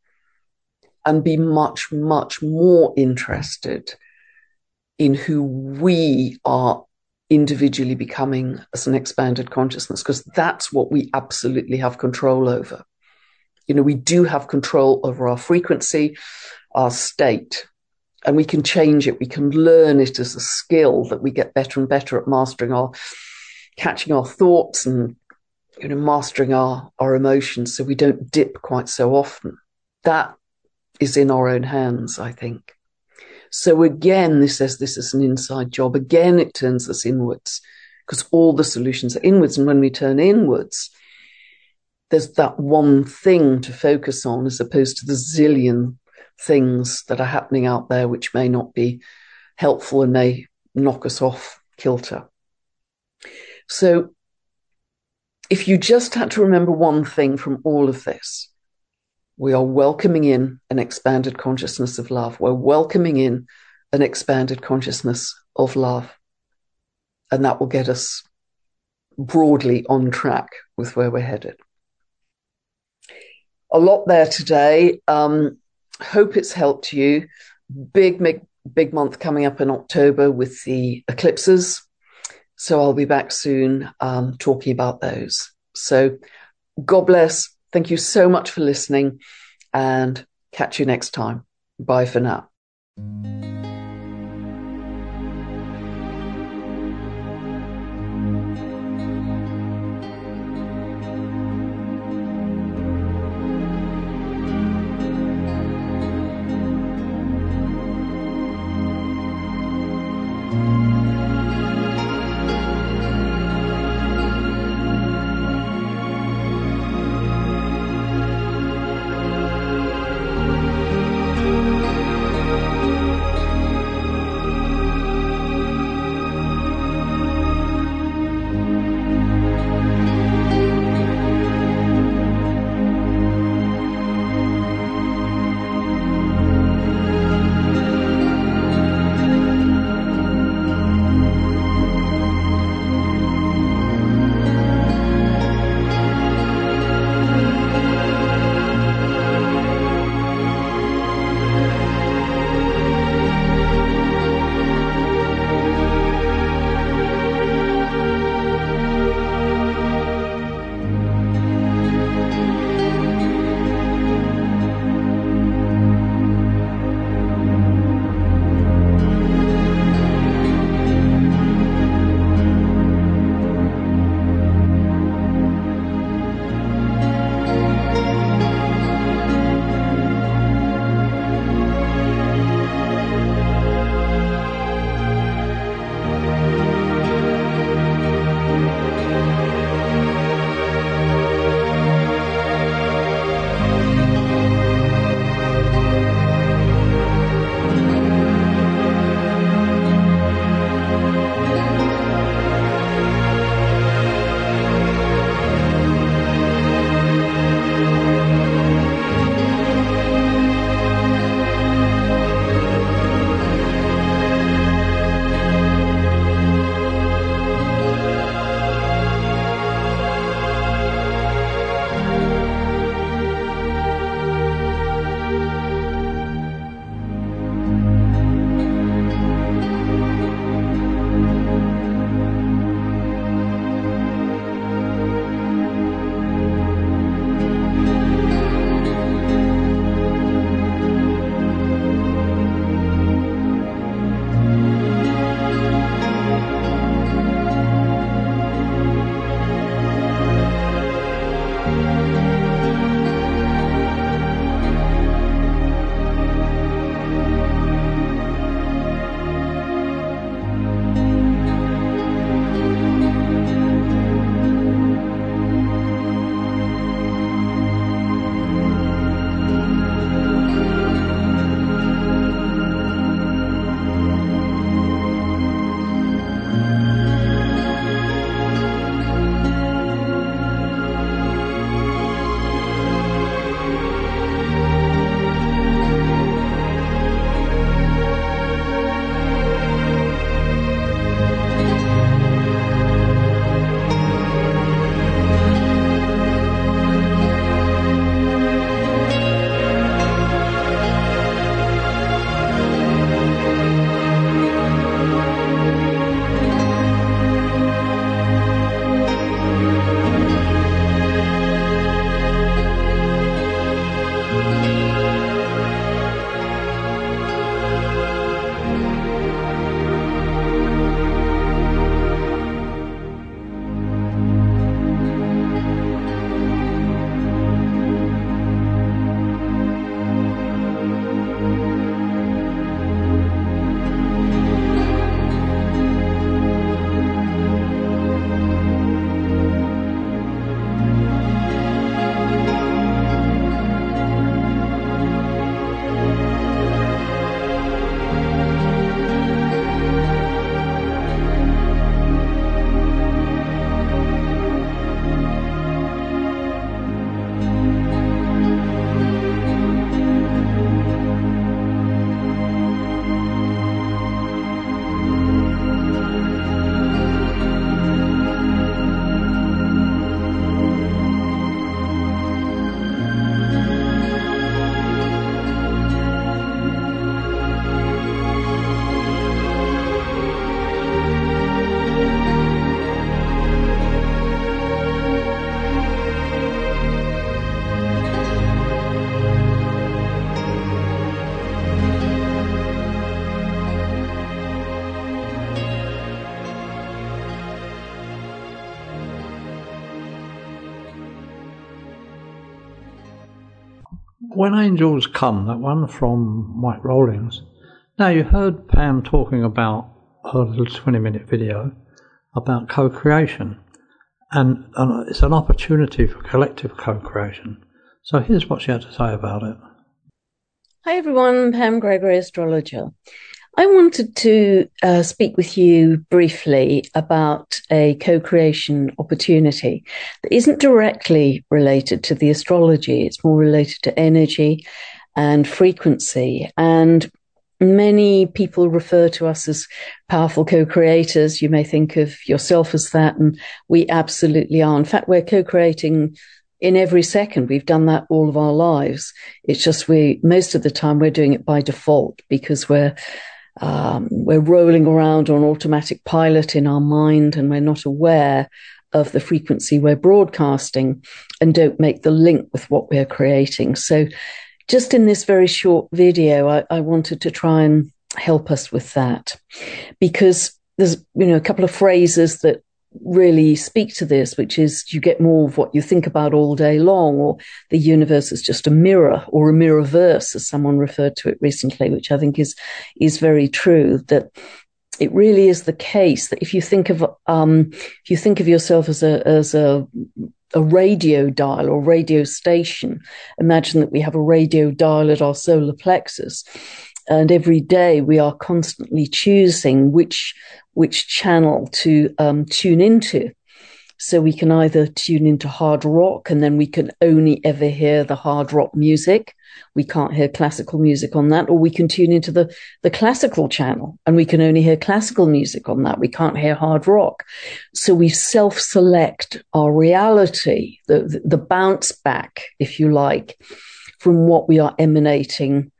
and be much, much more interested in who we are individually becoming as an expanded consciousness, because that's what we absolutely have control over. You know, we do have control over our frequency, our state, and we can change it. We can learn it as a skill that we get better and better at mastering our, catching our thoughts and, you know, mastering our, our emotions so we don't dip quite so often. That is in our own hands, I think. So again, this says this is an inside job. Again, it turns us inwards because all the solutions are inwards. And when we turn inwards, there's that one thing to focus on as opposed to the zillion things that are happening out there, which may not be helpful and may knock us off kilter. So if you just had to remember one thing from all of this, we are welcoming in an expanded consciousness of love. We're welcoming in an expanded consciousness of love. And that will get us broadly on track with where we're headed. A lot there today. Um, hope it's helped you. Big, big, big month coming up in October with the eclipses. So I'll be back soon um, talking about those. So God bless. Thank you so much for listening and catch you next time. Bye for now. When Angels Come, that one from Mike Rawlings. Now, you heard Pam talking about her little twenty-minute video about co-creation, and, and it's an opportunity for collective co-creation. So here's what she had to say about it. Hi everyone, Pam Gregory, astrologer. I wanted to uh, speak with you briefly about a co-creation opportunity that isn't directly related to the astrology. It's more related to energy and frequency. And many people refer to us as powerful co-creators. You may think of yourself as that, and we absolutely are. In fact, we're co-creating in every second. We've done that all of our lives. It's just we, most of the time, we're doing it by default because we're Um, we're rolling around on automatic pilot in our mind, and we're not aware of the frequency we're broadcasting and don't make the link with what we're creating. So just in this very short video, I, I wanted to try and help us with that, because there's, you know, a couple of phrases that really speak to this, which is you get more of what you think about all day long, or the universe is just a mirror, or a mirrorverse, as someone referred to it recently, which I think is is very true. That it really is the case that if you think of um, if you think of yourself as a as a a radio dial or radio station, imagine that we have a radio dial at our solar plexus, and every day we are constantly choosing which which channel to um, tune into. So we can either tune into hard rock, and then we can only ever hear the hard rock music. We can't hear classical music on that. Or we can tune into the, the classical channel, and we can only hear classical music on that. We can't hear hard rock. So we self-select our reality, the, the, the bounce back, if you like, from what we are emanating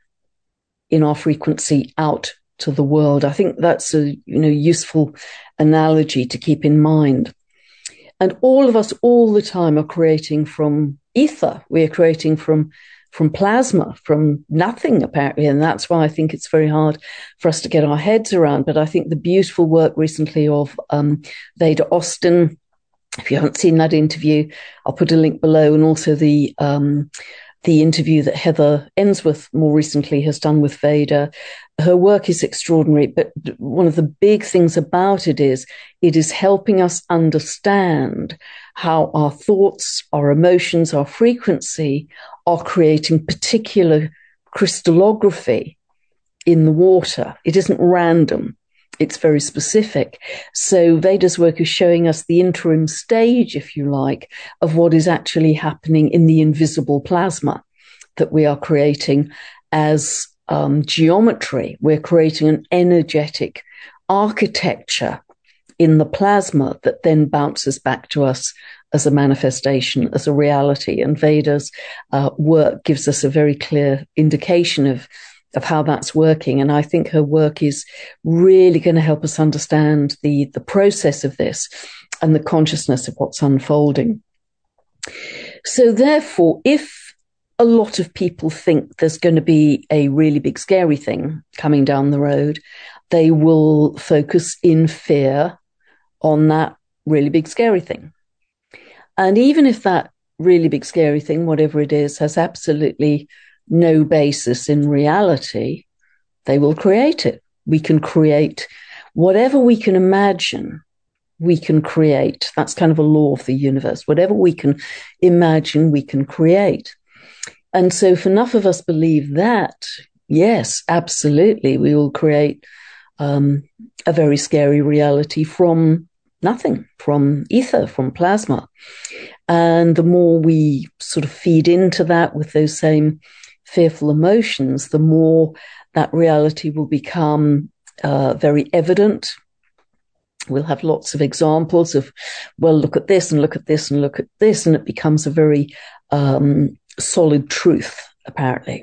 in our frequency out to the world. I think that's a, you know, useful analogy to keep in mind. And all of us all the time are creating from ether. We are creating from, from plasma, from nothing apparently. And that's why I think it's very hard for us to get our heads around. But I think the beautiful work recently of um, Veda Austin, if you haven't seen that interview, I'll put a link below, and also the um, the interview that Heather Ensworth more recently has done with Veda. Her work is extraordinary, but one of the big things about it is it is helping us understand how our thoughts, our emotions, our frequency are creating particular crystallography in the water. It isn't random. It's very specific. So Veda's work is showing us the interim stage, if you like, of what is actually happening in the invisible plasma that we are creating as um, geometry. We're creating an energetic architecture in the plasma that then bounces back to us as a manifestation, as a reality. And Veda's uh, work gives us a very clear indication of of how that's working. And I think her work is really going to help us understand the, the process of this and the consciousness of what's unfolding. So therefore, if a lot of people think there's going to be a really big scary thing coming down the road, they will focus in fear on that really big scary thing. And even if that really big scary thing, whatever it is, has absolutely no basis in reality, they will create it. We can create whatever we can imagine, we can create. That's kind of a law of the universe. Whatever we can imagine, we can create. And so if enough of us believe that, yes, absolutely, we will create um, a very scary reality from nothing, from ether, from plasma. And the more we sort of feed into that with those same fearful emotions, the more that reality will become uh, very evident. We'll have lots of examples of, well, look at this and look at this and look at this, and it becomes a very um, solid truth, apparently.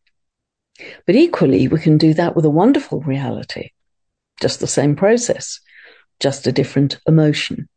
But equally, we can do that with a wonderful reality, just the same process, just a different emotion.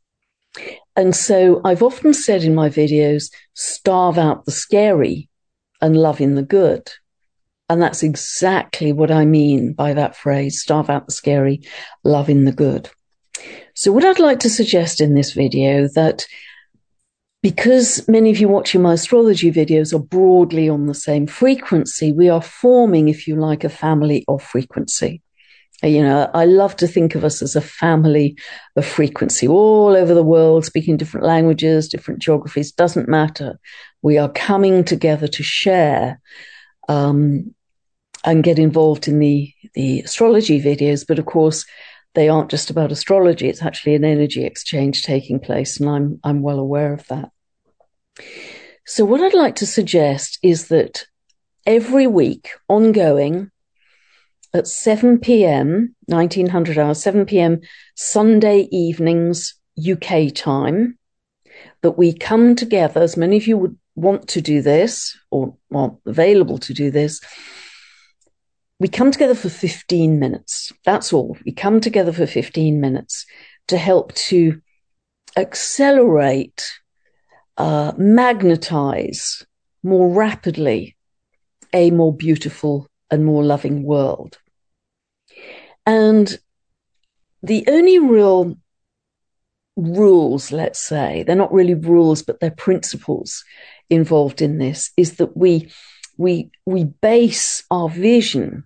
And so I've often said in my videos, starve out the scary and love in the good. And that's exactly what I mean by that phrase, starve out the scary, love in the good. So what I'd like to suggest in this video, that because many of you watching my astrology videos are broadly on the same frequency, we are forming, if you like, a family of frequency. You know, I love to think of us as a family of frequency all over the world, speaking different languages, different geographies, doesn't matter. We are coming together to share um, and get involved in the, the astrology videos. But of course, they aren't just about astrology. It's actually an energy exchange taking place, and I'm I'm well aware of that. So what I'd like to suggest is that every week, ongoing, at seven p.m., nineteen hundred hours, seven p.m. Sunday evenings, U K time, that we come together, as many of you would want to do this, or are available to do this. We come together for fifteen minutes. That's all. We come together for fifteen minutes to help to accelerate, uh, magnetize more rapidly a more beautiful and more loving world. And the only real rules, let's say, they're not really rules, but they're principles involved in this, is that we we we base our vision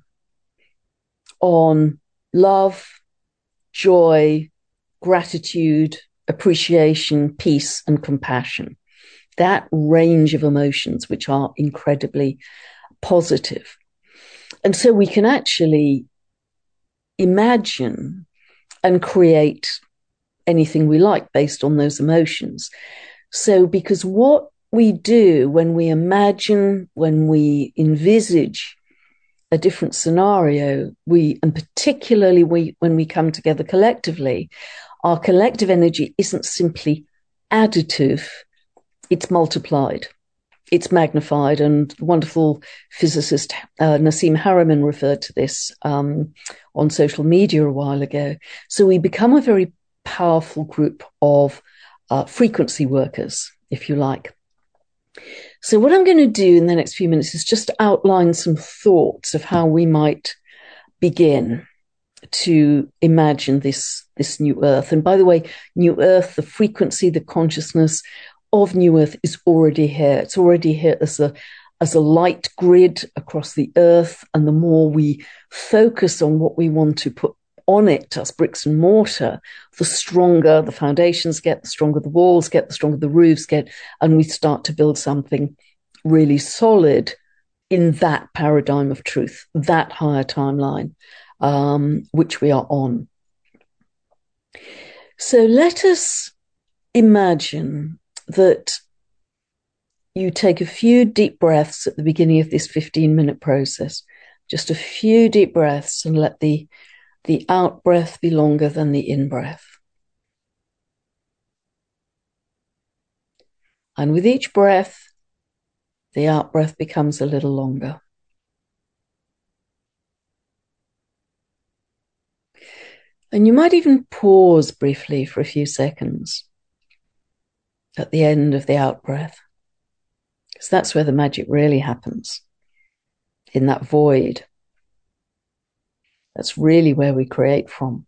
on love, joy, gratitude, appreciation, peace, and compassion. That range of emotions, which are incredibly positive. And so we can actually imagine and create anything we like based on those emotions. So because what we do when we imagine, when we envisage a different scenario, we, and particularly we, when we come together collectively, our collective energy isn't simply additive, it's multiplied, it's magnified. And wonderful physicist uh, Nassim Haramein referred to this um, on social media a while ago. So we become a very powerful group of uh, frequency workers, if you like. So what I'm going to do in the next few minutes is just outline some thoughts of how we might begin to imagine this, this new Earth. And by the way, new Earth, the frequency, the consciousness of new Earth is already here. It's already here as a, as a light grid across the Earth. And the more we focus on what we want to put on it as bricks and mortar, the stronger the foundations get, the stronger the walls get, the stronger the roofs get, and we start to build something really solid in that paradigm of truth, that higher timeline, um, which we are on. So let us imagine that you take a few deep breaths at the beginning of this fifteen minute process, just a few deep breaths, and let the The out breath be longer than the in breath. And with each breath, the out breath becomes a little longer. And you might even pause briefly for a few seconds at the end of the out breath, because that's where the magic really happens, in that void. That's really where we create from.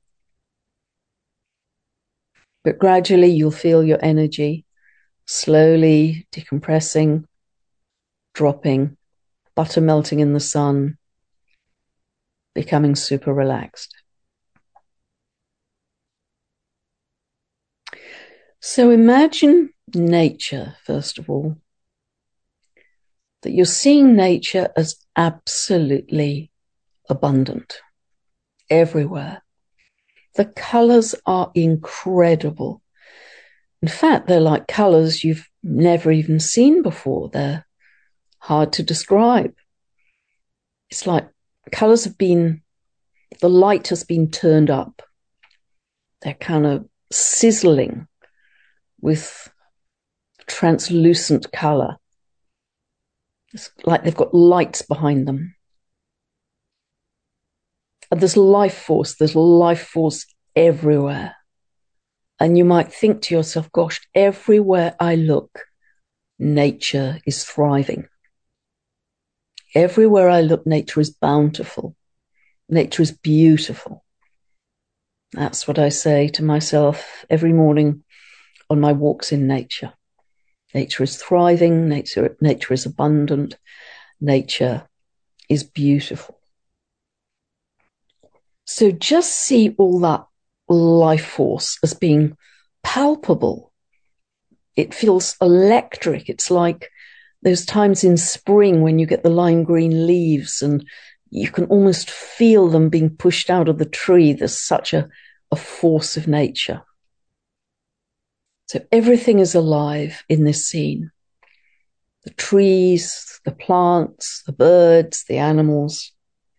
But gradually you'll feel your energy slowly decompressing, dropping, butter melting in the sun, becoming super relaxed. So imagine nature, first of all, that you're seeing nature as absolutely abundant everywhere. The colors are incredible. In fact, they're like colors you've never even seen before. They're hard to describe. It's like colors have been, the light has been turned up. They're kind of sizzling with translucent color. It's like they've got lights behind them. And there's life force, there's life force everywhere. And you might think to yourself, gosh, everywhere I look, nature is thriving. Everywhere I look, nature is bountiful. Nature is beautiful. That's what I say to myself every morning on my walks in nature. Nature is thriving, nature, nature is abundant, nature is beautiful. So just see all that life force as being palpable. It feels electric. It's like those times in spring when you get the lime green leaves and you can almost feel them being pushed out of the tree. There's such a, a force of nature. So everything is alive in this scene. The trees, the plants, the birds, the animals.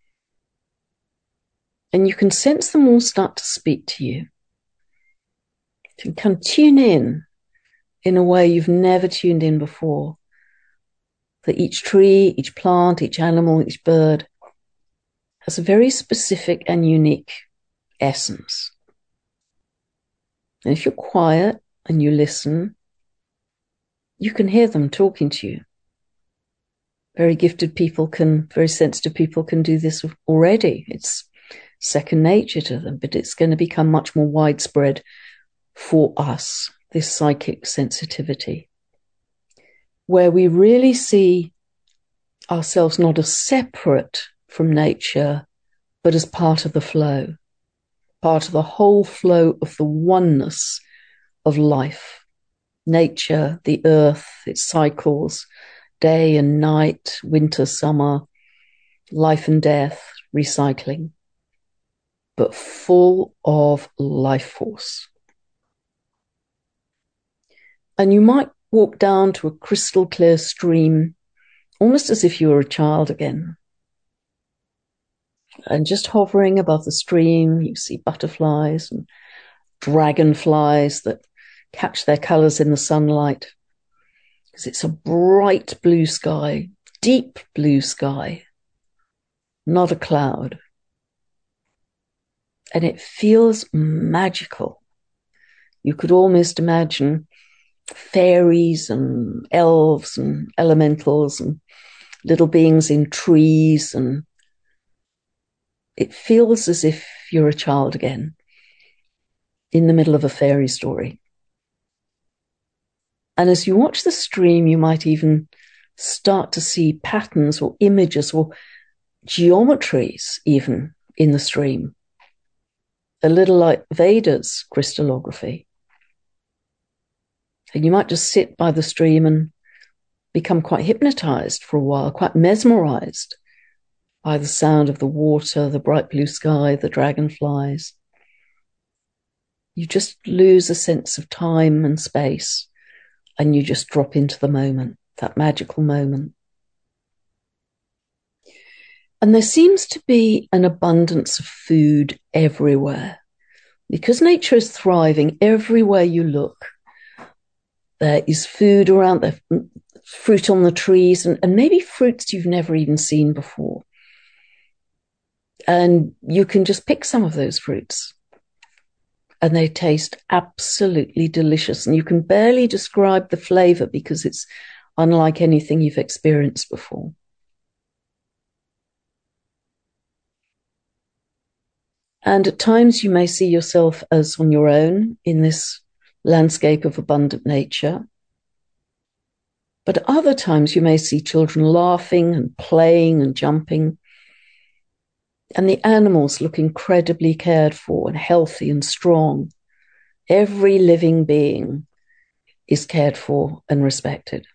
And you can sense them all start to speak to you. You can tune in in a way you've never tuned in before. That each tree, each plant, each animal, each bird has a very specific and unique essence. And if you're quiet and you listen, you can hear them talking to you. Very gifted people can, very sensitive people can do this already. It's second nature to them, but it's going to become much more widespread for us, this psychic sensitivity, where we really see ourselves not as separate from nature, but as part of the flow, part of the whole flow of the oneness of life. Nature, the earth, its cycles, day and night, winter, summer, life and death, recycling, but full of life force. And you might walk down to a crystal clear stream, almost as if you were a child again. And just hovering above the stream, you see butterflies and dragonflies that catch their colors in the sunlight. Because it's a bright blue sky, deep blue sky, not a cloud. And it feels magical. You could almost imagine fairies and elves and elementals and little beings in trees, and it feels as if you're a child again in the middle of a fairy story. And as you watch the stream, you might even start to see patterns or images or geometries even in the stream, a little like Veda's crystallography. And you might just sit by the stream and become quite hypnotized for a while, quite mesmerized by the sound of the water, the bright blue sky, the dragonflies. You just lose a sense of time and space, and you just drop into the moment, that magical moment. And there seems to be an abundance of food everywhere. Because nature is thriving, everywhere you look, there is food around, there, fruit on the trees, and, and maybe fruits you've never even seen before. And you can just pick some of those fruits, and they taste absolutely delicious. And you can barely describe the flavor because it's unlike anything you've experienced before. And at times you may see yourself as on your own in this landscape of abundant nature. But at other times you may see children laughing and playing and jumping, and the animals look incredibly cared for and healthy and strong. Every living being is cared for and respected.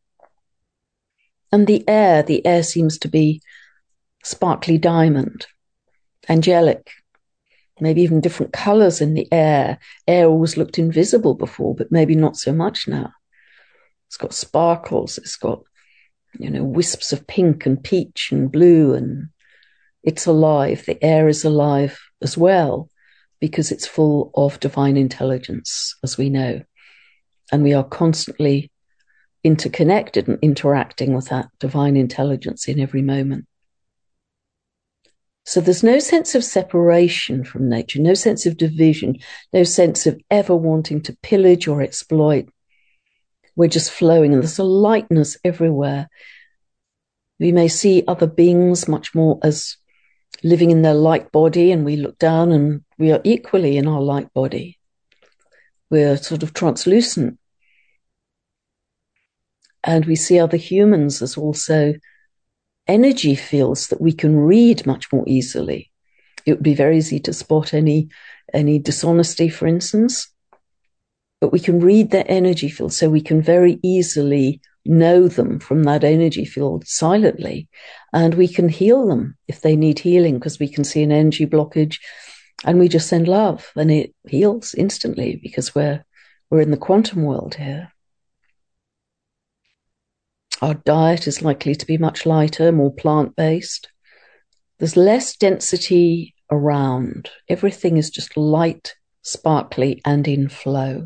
And the air, the air seems to be sparkly diamond, angelic, maybe even different colors in the air. Air always looked invisible before, but maybe not so much now. It's got sparkles, it's got, you know, wisps of pink and peach and blue, and it's alive. The air is alive as well because it's full of divine intelligence, as we know. And we are constantly interconnected and interacting with that divine intelligence in every moment. So there's no sense of separation from nature, no sense of division, no sense of ever wanting to pillage or exploit. We're just flowing, and there's a lightness everywhere. We may see other beings much more as living in their light body, and we look down and we are equally in our light body. We're sort of translucent. And we see other humans as also energy fields that we can read much more easily. It would be very easy to spot any, any dishonesty, for instance, but we can read their energy field, so we can very easily know them from that energy field silently, and we can heal them if they need healing, because we can see an energy blockage and we just send love and it heals instantly, because we're we're in the quantum world here. Our diet is likely to be much lighter, more plant-based. There's less density around. Everything is just light, sparkly, and in flow.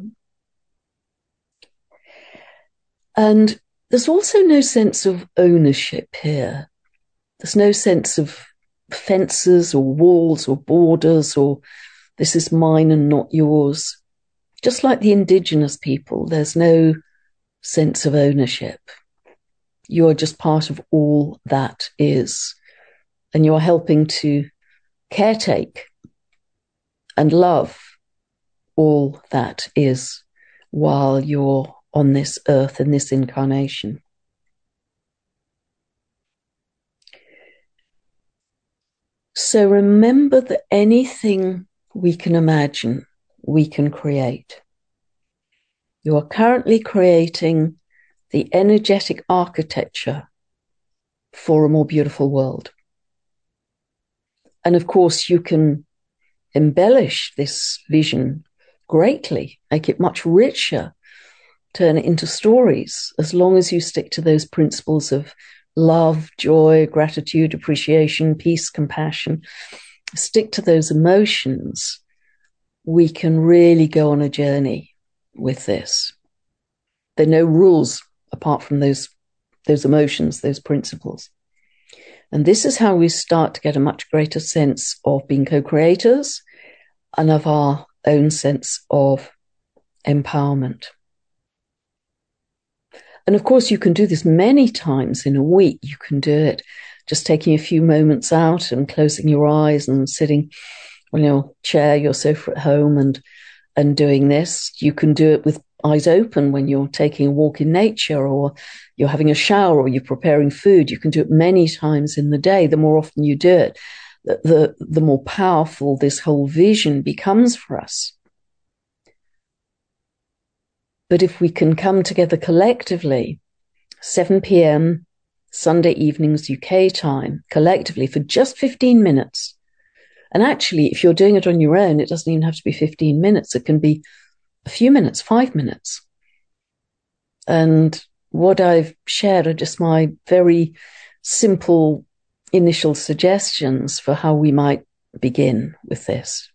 And there's also no sense of ownership here. There's no sense of fences or walls or borders or this is mine and not yours. Just like the indigenous people, there's no sense of ownership. You are just part of all that is. And you're helping to caretake and love all that is while you're on this earth in this incarnation. So remember that anything we can imagine, we can create. You are currently creating the energetic architecture for a more beautiful world. And of course, you can embellish this vision greatly, make it much richer, turn it into stories, as long as you stick to those principles of love, joy, gratitude, appreciation, peace, compassion. Stick to those emotions. We can really go on a journey with this. There are no rules apart from those, those emotions, those principles. And this is how we start to get a much greater sense of being co-creators and of our own sense of empowerment. And of course, you can do this many times in a week. You can do it just taking a few moments out and closing your eyes and sitting on your chair, your sofa at home and, and doing this. You can do it with eyes open when you're taking a walk in nature, or you're having a shower, or you're preparing food. You can do it many times in the day. The more often you do it, the, the, the more powerful this whole vision becomes for us. But if we can come together collectively, seven p.m. Sunday evenings U K time, collectively for just fifteen minutes. And actually, if you're doing it on your own, it doesn't even have to be fifteen minutes. It can be a few minutes, five minutes. And what I've shared are just my very simple initial suggestions for how we might begin with this.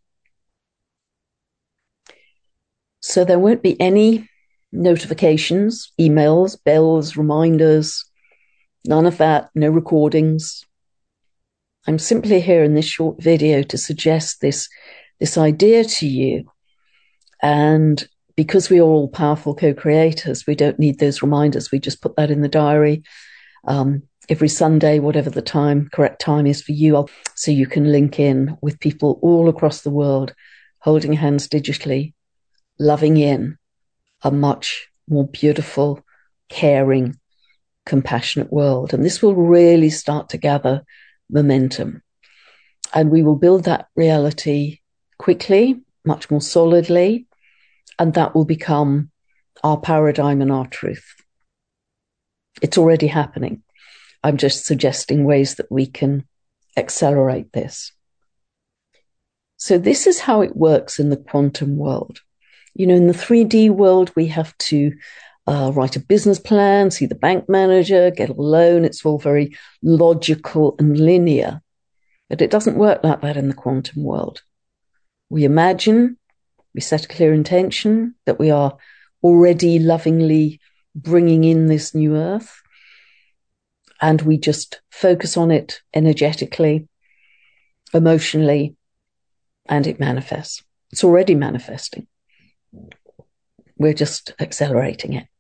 So there won't be any notifications, emails, bells, reminders, none of that, no recordings. I'm simply here in this short video to suggest this, this idea to you. And because we are all powerful co-creators, we don't need those reminders. We just put that in the diary um, every Sunday, whatever the time, correct time is for you, so you can link in with people all across the world, holding hands digitally, loving in a much more beautiful, caring, compassionate world. And this will really start to gather momentum. And we will build that reality quickly, much more solidly, and that will become our paradigm and our truth. It's already happening. I'm just suggesting ways that we can accelerate this. So this is how it works in the quantum world. You know, in the three D world, we have to uh, write a business plan, see the bank manager, get a loan. It's all very logical and linear. But it doesn't work like that in the quantum world. We imagine, we set a clear intention that we are already lovingly bringing in this new earth, and we just focus on it energetically, emotionally, and it manifests. It's already manifesting. We're just accelerating it.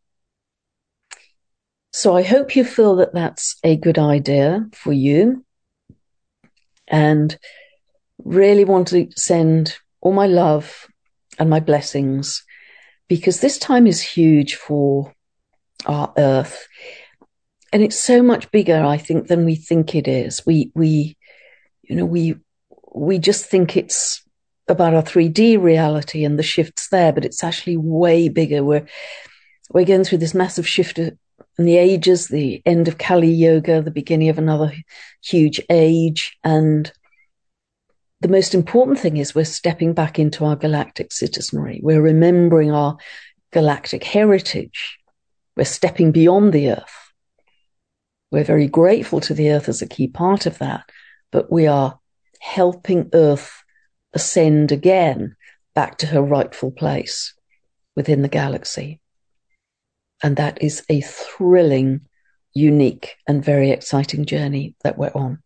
So I hope you feel that that's a good idea for you, and really want to send all my love and my blessings, because this time is huge for our Earth. And it's so much bigger, I think, than we think it is. We, we, you know, we, we just think it's about our three D reality and the shifts there, but it's actually way bigger. We're, we're going through this massive shift in the ages, the end of Kali Yuga, the beginning of another huge age. And the most important thing is we're stepping back into our galactic citizenry. We're remembering our galactic heritage. We're stepping beyond the Earth. We're very grateful to the Earth as a key part of that, but we are helping Earth ascend again back to her rightful place within the galaxy. And that is a thrilling, unique, and very exciting journey that we're on.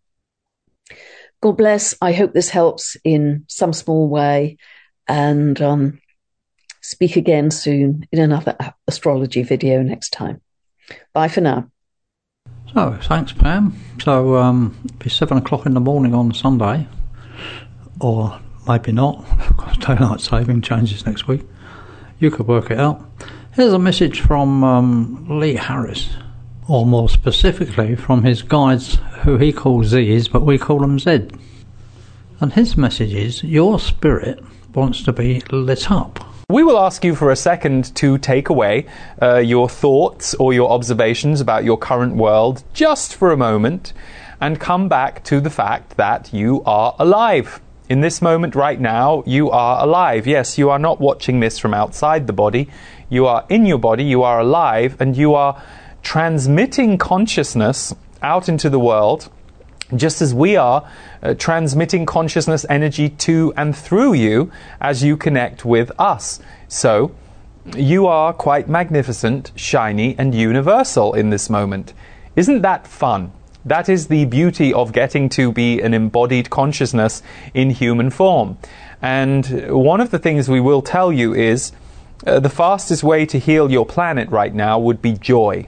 God bless. I hope this helps in some small way, and um, speak again soon in another astrology video next time. Bye for now. So, thanks, Pam. So, um, it'll be seven o'clock in the morning on Sunday, or maybe not, because daylight saving changes next week. You could work it out. Here's a message from um, Lee Harris, or more specifically from his guides, who he calls Z's, but we call them Z. And his message is, your spirit wants to be lit up. We will ask you for a second to take away uh, your thoughts or your observations about your current world just for a moment and come back to the fact that you are alive. In this moment right now, you are alive. Yes, you are not watching this from outside the body. You are in your body, you are alive, and you are transmitting consciousness out into the world, just as we are uh, transmitting consciousness energy to and through you as you connect with us. So, you are quite magnificent, shiny, and universal in this moment. Isn't that fun? That is the beauty of getting to be an embodied consciousness in human form. And one of the things we will tell you is uh, the fastest way to heal your planet right now would be joy.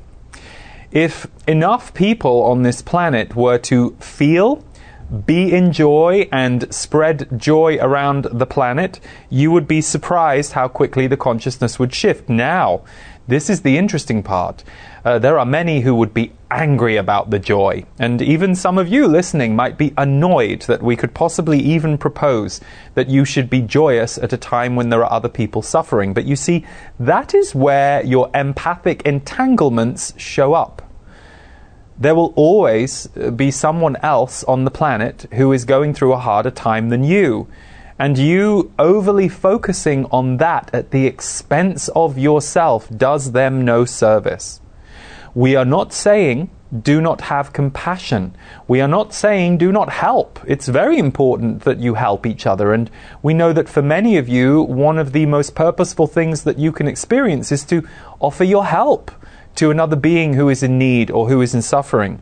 If enough people on this planet were to feel, be in joy, and spread joy around the planet, you would be surprised how quickly the consciousness would shift. Now, this is the interesting part. Uh, there are many who would be angry about the joy, and even some of you listening might be annoyed that we could possibly even propose that you should be joyous at a time when there are other people suffering. But you see, that is where your empathic entanglements show up. There will always be someone else on the planet who is going through a harder time than you. And you overly focusing on that at the expense of yourself does them no service. We are not saying do not have compassion. We are not saying do not help. It's very important that you help each other. And we know that for many of you, one of the most purposeful things that you can experience is to offer your help to another being who is in need or who is in suffering.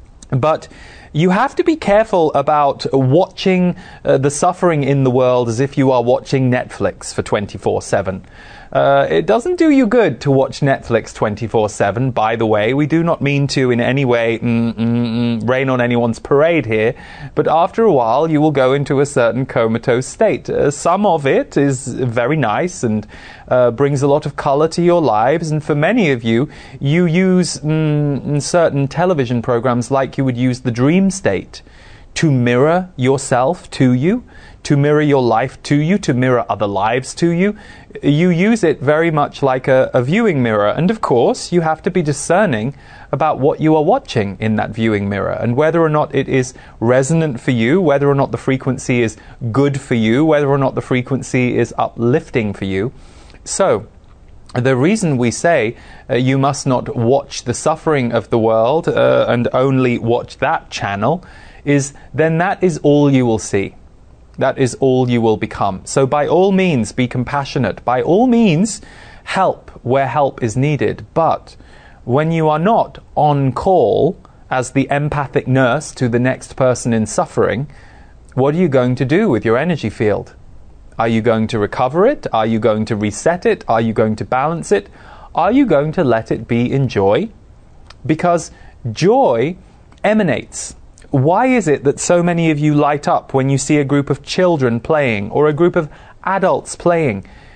But you have to be careful about watching uh, the suffering in the world as if you are watching Netflix for twenty-four seven. Uh, it doesn't do you good to watch Netflix twenty-four seven, by the way. We do not mean to in any way mm, mm, mm, rain on anyone's parade here, but after a while you will go into a certain comatose state. Uh, some of it is very nice and uh, brings a lot of color to your lives, and for many of you, you use mm, certain television programs like you would use the dream state to mirror yourself to you, to mirror your life to you, to mirror other lives to you. You use it very much like a, a viewing mirror. And of course, you have to be discerning about what you are watching in that viewing mirror and whether or not it is resonant for you, whether or not the frequency is good for you, whether or not the frequency is uplifting for you. So, the reason we say uh, you must not watch the suffering of the world uh, and only watch that channel is then that is all you will see. That is all you will become. So by all means, be compassionate. By all means, help where help is needed. But when you are not on call as the empathic nurse to the next person in suffering, what are you going to do with your energy field? Are you going to recover it? Are you going to reset it? Are you going to balance it? Are you going to let it be in joy? Because joy emanates. Why is it that so many of you light up when you see a group of children playing or a group of adults playing?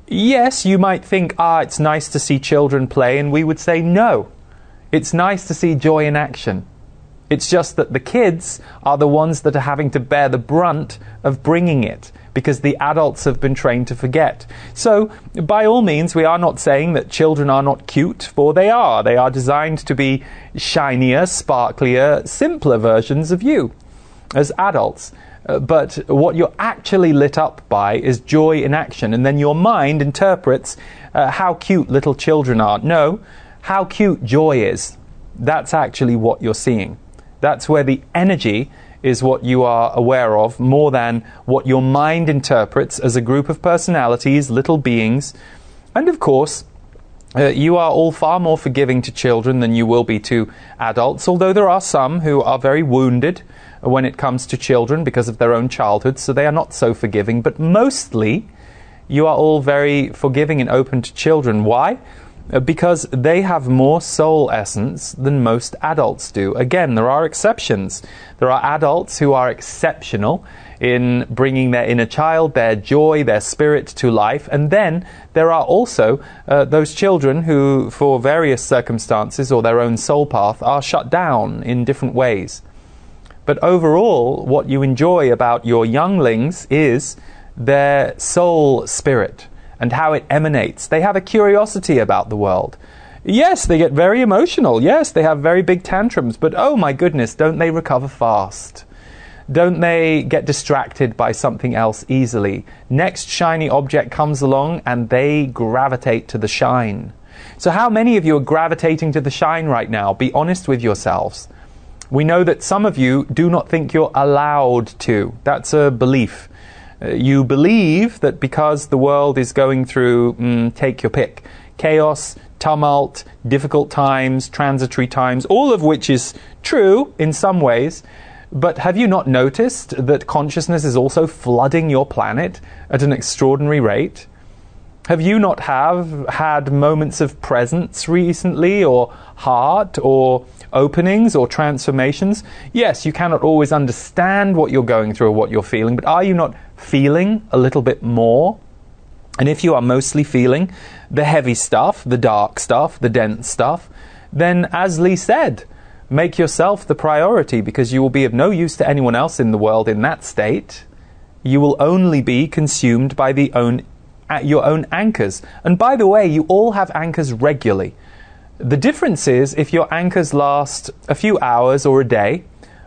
Yes, you might think, ah, it's nice to see children play, and we would say no. It's nice to see joy in action. It's just that the kids are the ones that are having to bear the brunt of bringing it, because the adults have been trained to forget. So, by all means, we are not saying that children are not cute, for they are. They are designed to be shinier, sparklier, simpler versions of you as adults. Uh, but what you're actually lit up by is joy in action, and then your mind interprets uh, how cute little children are. No, how cute joy is. That's actually what you're seeing. That's where the energy is what you are aware of, more than what your mind interprets as a group of personalities, little beings. And of course, uh, you are all far more forgiving to children than you will be to adults, although there are some who are very wounded when it comes to children because of their own childhood, so they are not so forgiving. But mostly, you are all very forgiving and open to children. Why? Because they have more soul essence than most adults do. Again, there are exceptions. There are adults who are exceptional in bringing their inner child, their joy, their spirit to life. And then there are also uh, those children who, for various circumstances or their own soul path, are shut down in different ways. But overall, what you enjoy about your younglings is their soul spirit and how it emanates. They have a curiosity about the world. Yes, they get very emotional. Yes, they have very big tantrums. But oh my goodness, don't they recover fast? Don't they get distracted by something else easily? Next shiny object comes along and they gravitate to the shine. So how many of you are gravitating to the shine right now? Be honest with yourselves. We know that some of you do not think you're allowed to. That's a belief. Uh, you believe that because the world is going through, mm, take your pick, chaos, tumult, difficult times, transitory times, all of which is true in some ways, but have you not noticed that consciousness is also flooding your planet at an extraordinary rate? Have you not have had moments of presence recently, or heart, or openings, or transformations? Yes, you cannot always understand what you're going through or what you're feeling, but are you not feeling a little bit more? And if you are mostly feeling the heavy stuff, the dark stuff, the dense stuff, then as Lee said, make yourself the priority, because you will be of no use to anyone else in the world in that state. You will only be consumed by the own at your own anchors. And by the way, you all have anchors regularly. The difference is if your anchors last a few hours or a day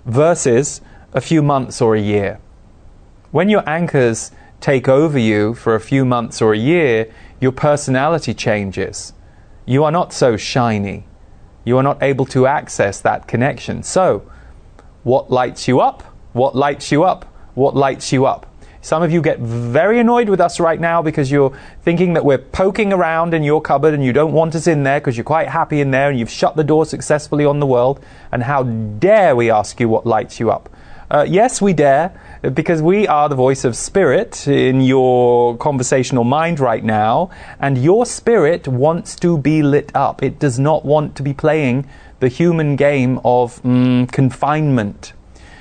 versus a few months or a year. When your anchors take over you for a few months or a year, your personality changes. You are not so shiny. You are not able to access that connection. So, what lights you up? What lights you up? What lights you up? Some of you get very annoyed with us right now because you're thinking that we're poking around in your cupboard and you don't want us in there because you're quite happy in there and you've shut the door successfully on the world. And how dare we ask you what lights you up? Uh, yes, we dare, because we are the voice of spirit in your conversational mind right now, and your spirit wants to be lit up. It does not want to be playing the human game of mm, confinement.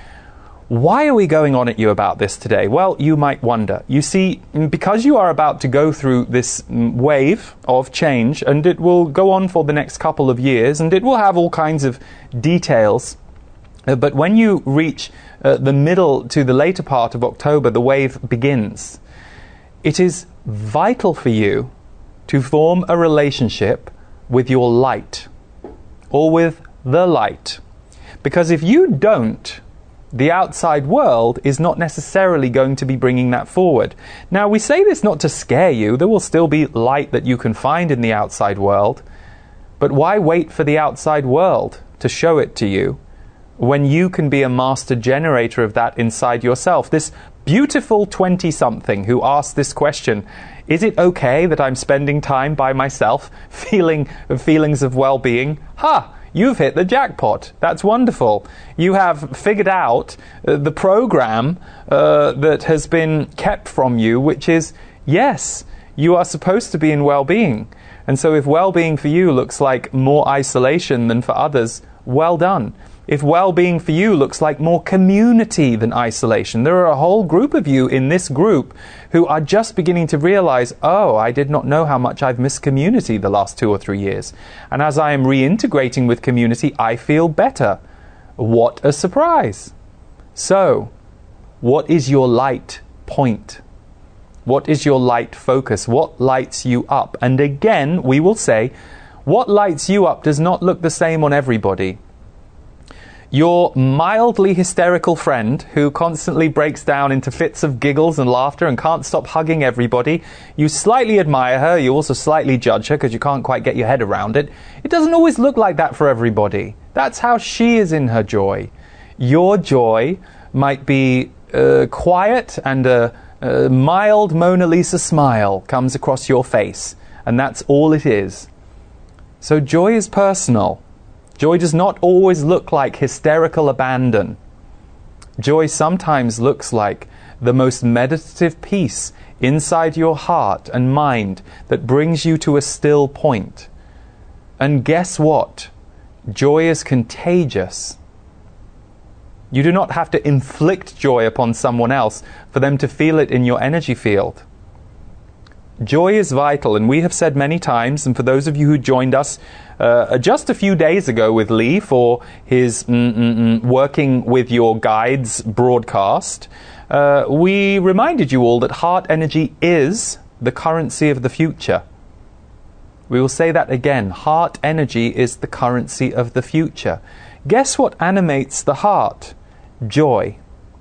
Why are we going on at you about this today? Well, you might wonder. You see, because you are about to go through this wave of change, and it will go on for the next couple of years, and it will have all kinds of details, uh, but when you reach uh, the middle to the later part of October, the wave begins. It is vital for you to form a relationship with your light, or with the light. Because if you don't, the outside world is not necessarily going to be bringing that forward. Now, we say this not to scare you. There will still be light that you can find in the outside world. But why wait for the outside world to show it to you when you can be a master generator of that inside yourself? This beautiful twenty-something who asked this question, is it okay that I'm spending time by myself, feeling feelings of well-being? Ha! You've hit the jackpot. That's wonderful. You have figured out uh, the program uh, that has been kept from you, which is, yes, you are supposed to be in well-being. And so if well-being for you looks like more isolation than for others, well done. if well-being for you looks like more community than isolation. There are a whole group of you in this group who are just beginning to realize, oh, I did not know how much I've missed community the last two or three years. And as I am reintegrating with community, I feel better. What a surprise. So, what is your light point? What is your light focus? What lights you up? And again, we will say, what lights you up does not look the same on everybody. Your mildly hysterical friend who constantly breaks down into fits of giggles and laughter and can't stop hugging everybody, you slightly admire her, you also slightly judge her because you can't quite get your head around it. It doesn't always look like that for everybody. That's how she is in her joy. Your joy might be uh, quiet, and a, a mild Mona Lisa smile comes across your face, and that's all it is. So joy is personal. Joy does not always look like hysterical abandon. Joy sometimes looks like the most meditative peace inside your heart and mind that brings you to a still point. And guess what? Joy is contagious. You do not have to inflict joy upon someone else for them to feel it in your energy field. Joy is vital, and we have said many times, and for those of you who joined us uh, just a few days ago with Lee for his mm, mm, mm, Working with Your Guides broadcast, uh, we reminded you all that heart energy is the currency of the future. We will say that again. Heart energy is the currency of the future. Guess what animates the heart? Joy.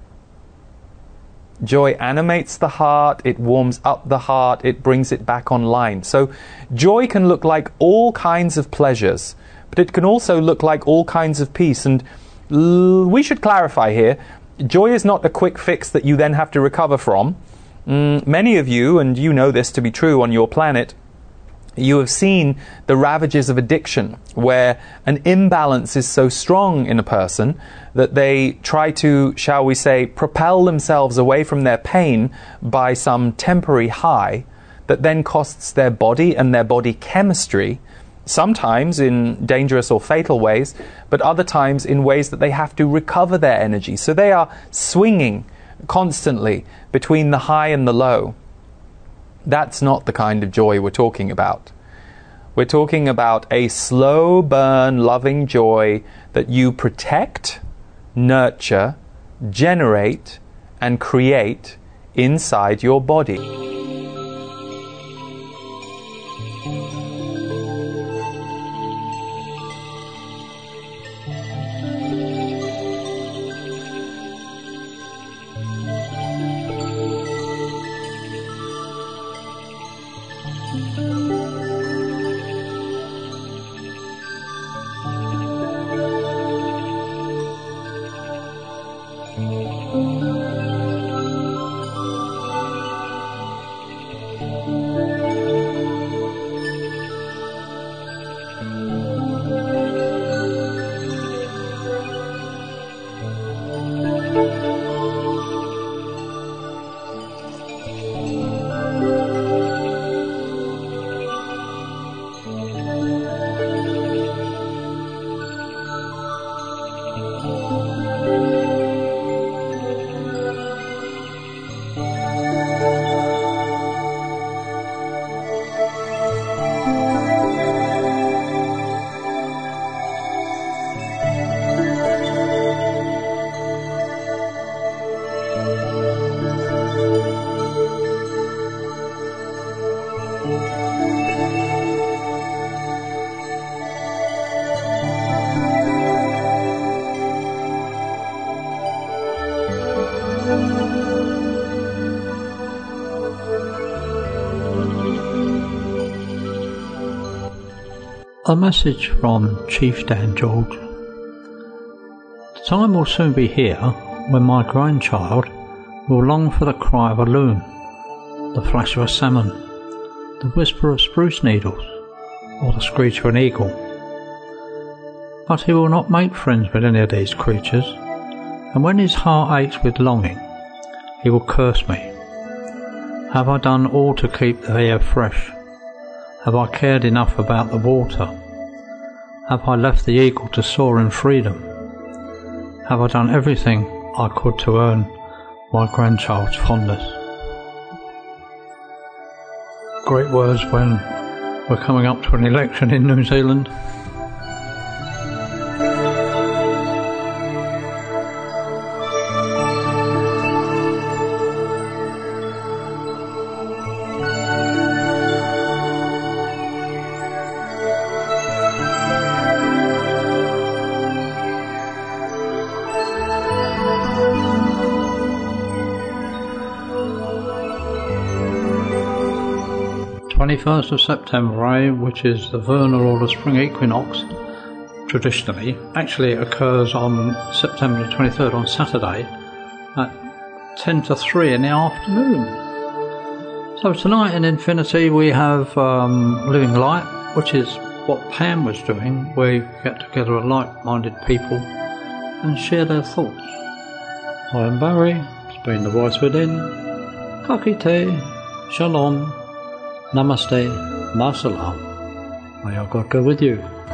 Joy animates the heart, it warms up the heart, it brings it back online. So joy can look like all kinds of pleasures, but it can also look like all kinds of peace. And l- we should clarify here, joy is not a quick fix that you then have to recover from. Mm, many of you, and you know this to be true on your planet, you have seen the ravages of addiction, where an imbalance is so strong in a person that they try to, shall we say, propel themselves away from their pain by some temporary high that then costs their body and their body chemistry, sometimes in dangerous or fatal ways, but other times in ways that they have to recover their energy. So they are swinging constantly between the high and the low. That's not the kind of joy we're talking about. We're talking about a slow burn, loving joy that you protect, nurture, generate, and create inside your body. A message from Chief Dan George. The time will soon be here when my grandchild will long for the cry of a loon, the flash of a salmon, the whisper of spruce needles, or the screech of an eagle. But he will not make friends with any of these creatures, and when his heart aches with longing, he will curse me. Have I done all to keep the air fresh? Have I cared enough about the water? Have I left the eagle to soar in freedom? have I done everything I could to earn my grandchild's fondness? Great words when we're coming up to an election in New Zealand. twenty-first of September, eh, which is the vernal or the spring equinox, traditionally, actually it occurs on September the twenty-third, on Saturday, at ten to three in the afternoon. So tonight in Infinity we have um, Living Light, which is what Pam was doing, where you get together with like-minded people and share their thoughts. I am Barry, it's been The Voice Within. Ka kite, shalom. Namaste, Masalam. May our God go with you.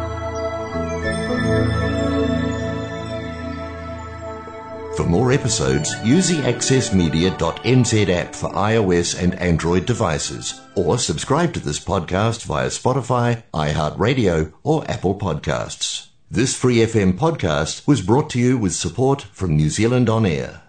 For more episodes, use the access media dot n z app for iOS and Android devices, or subscribe to this podcast via Spotify, iHeartRadio, or Apple Podcasts. This Free F M podcast was brought to you with support from New Zealand On Air.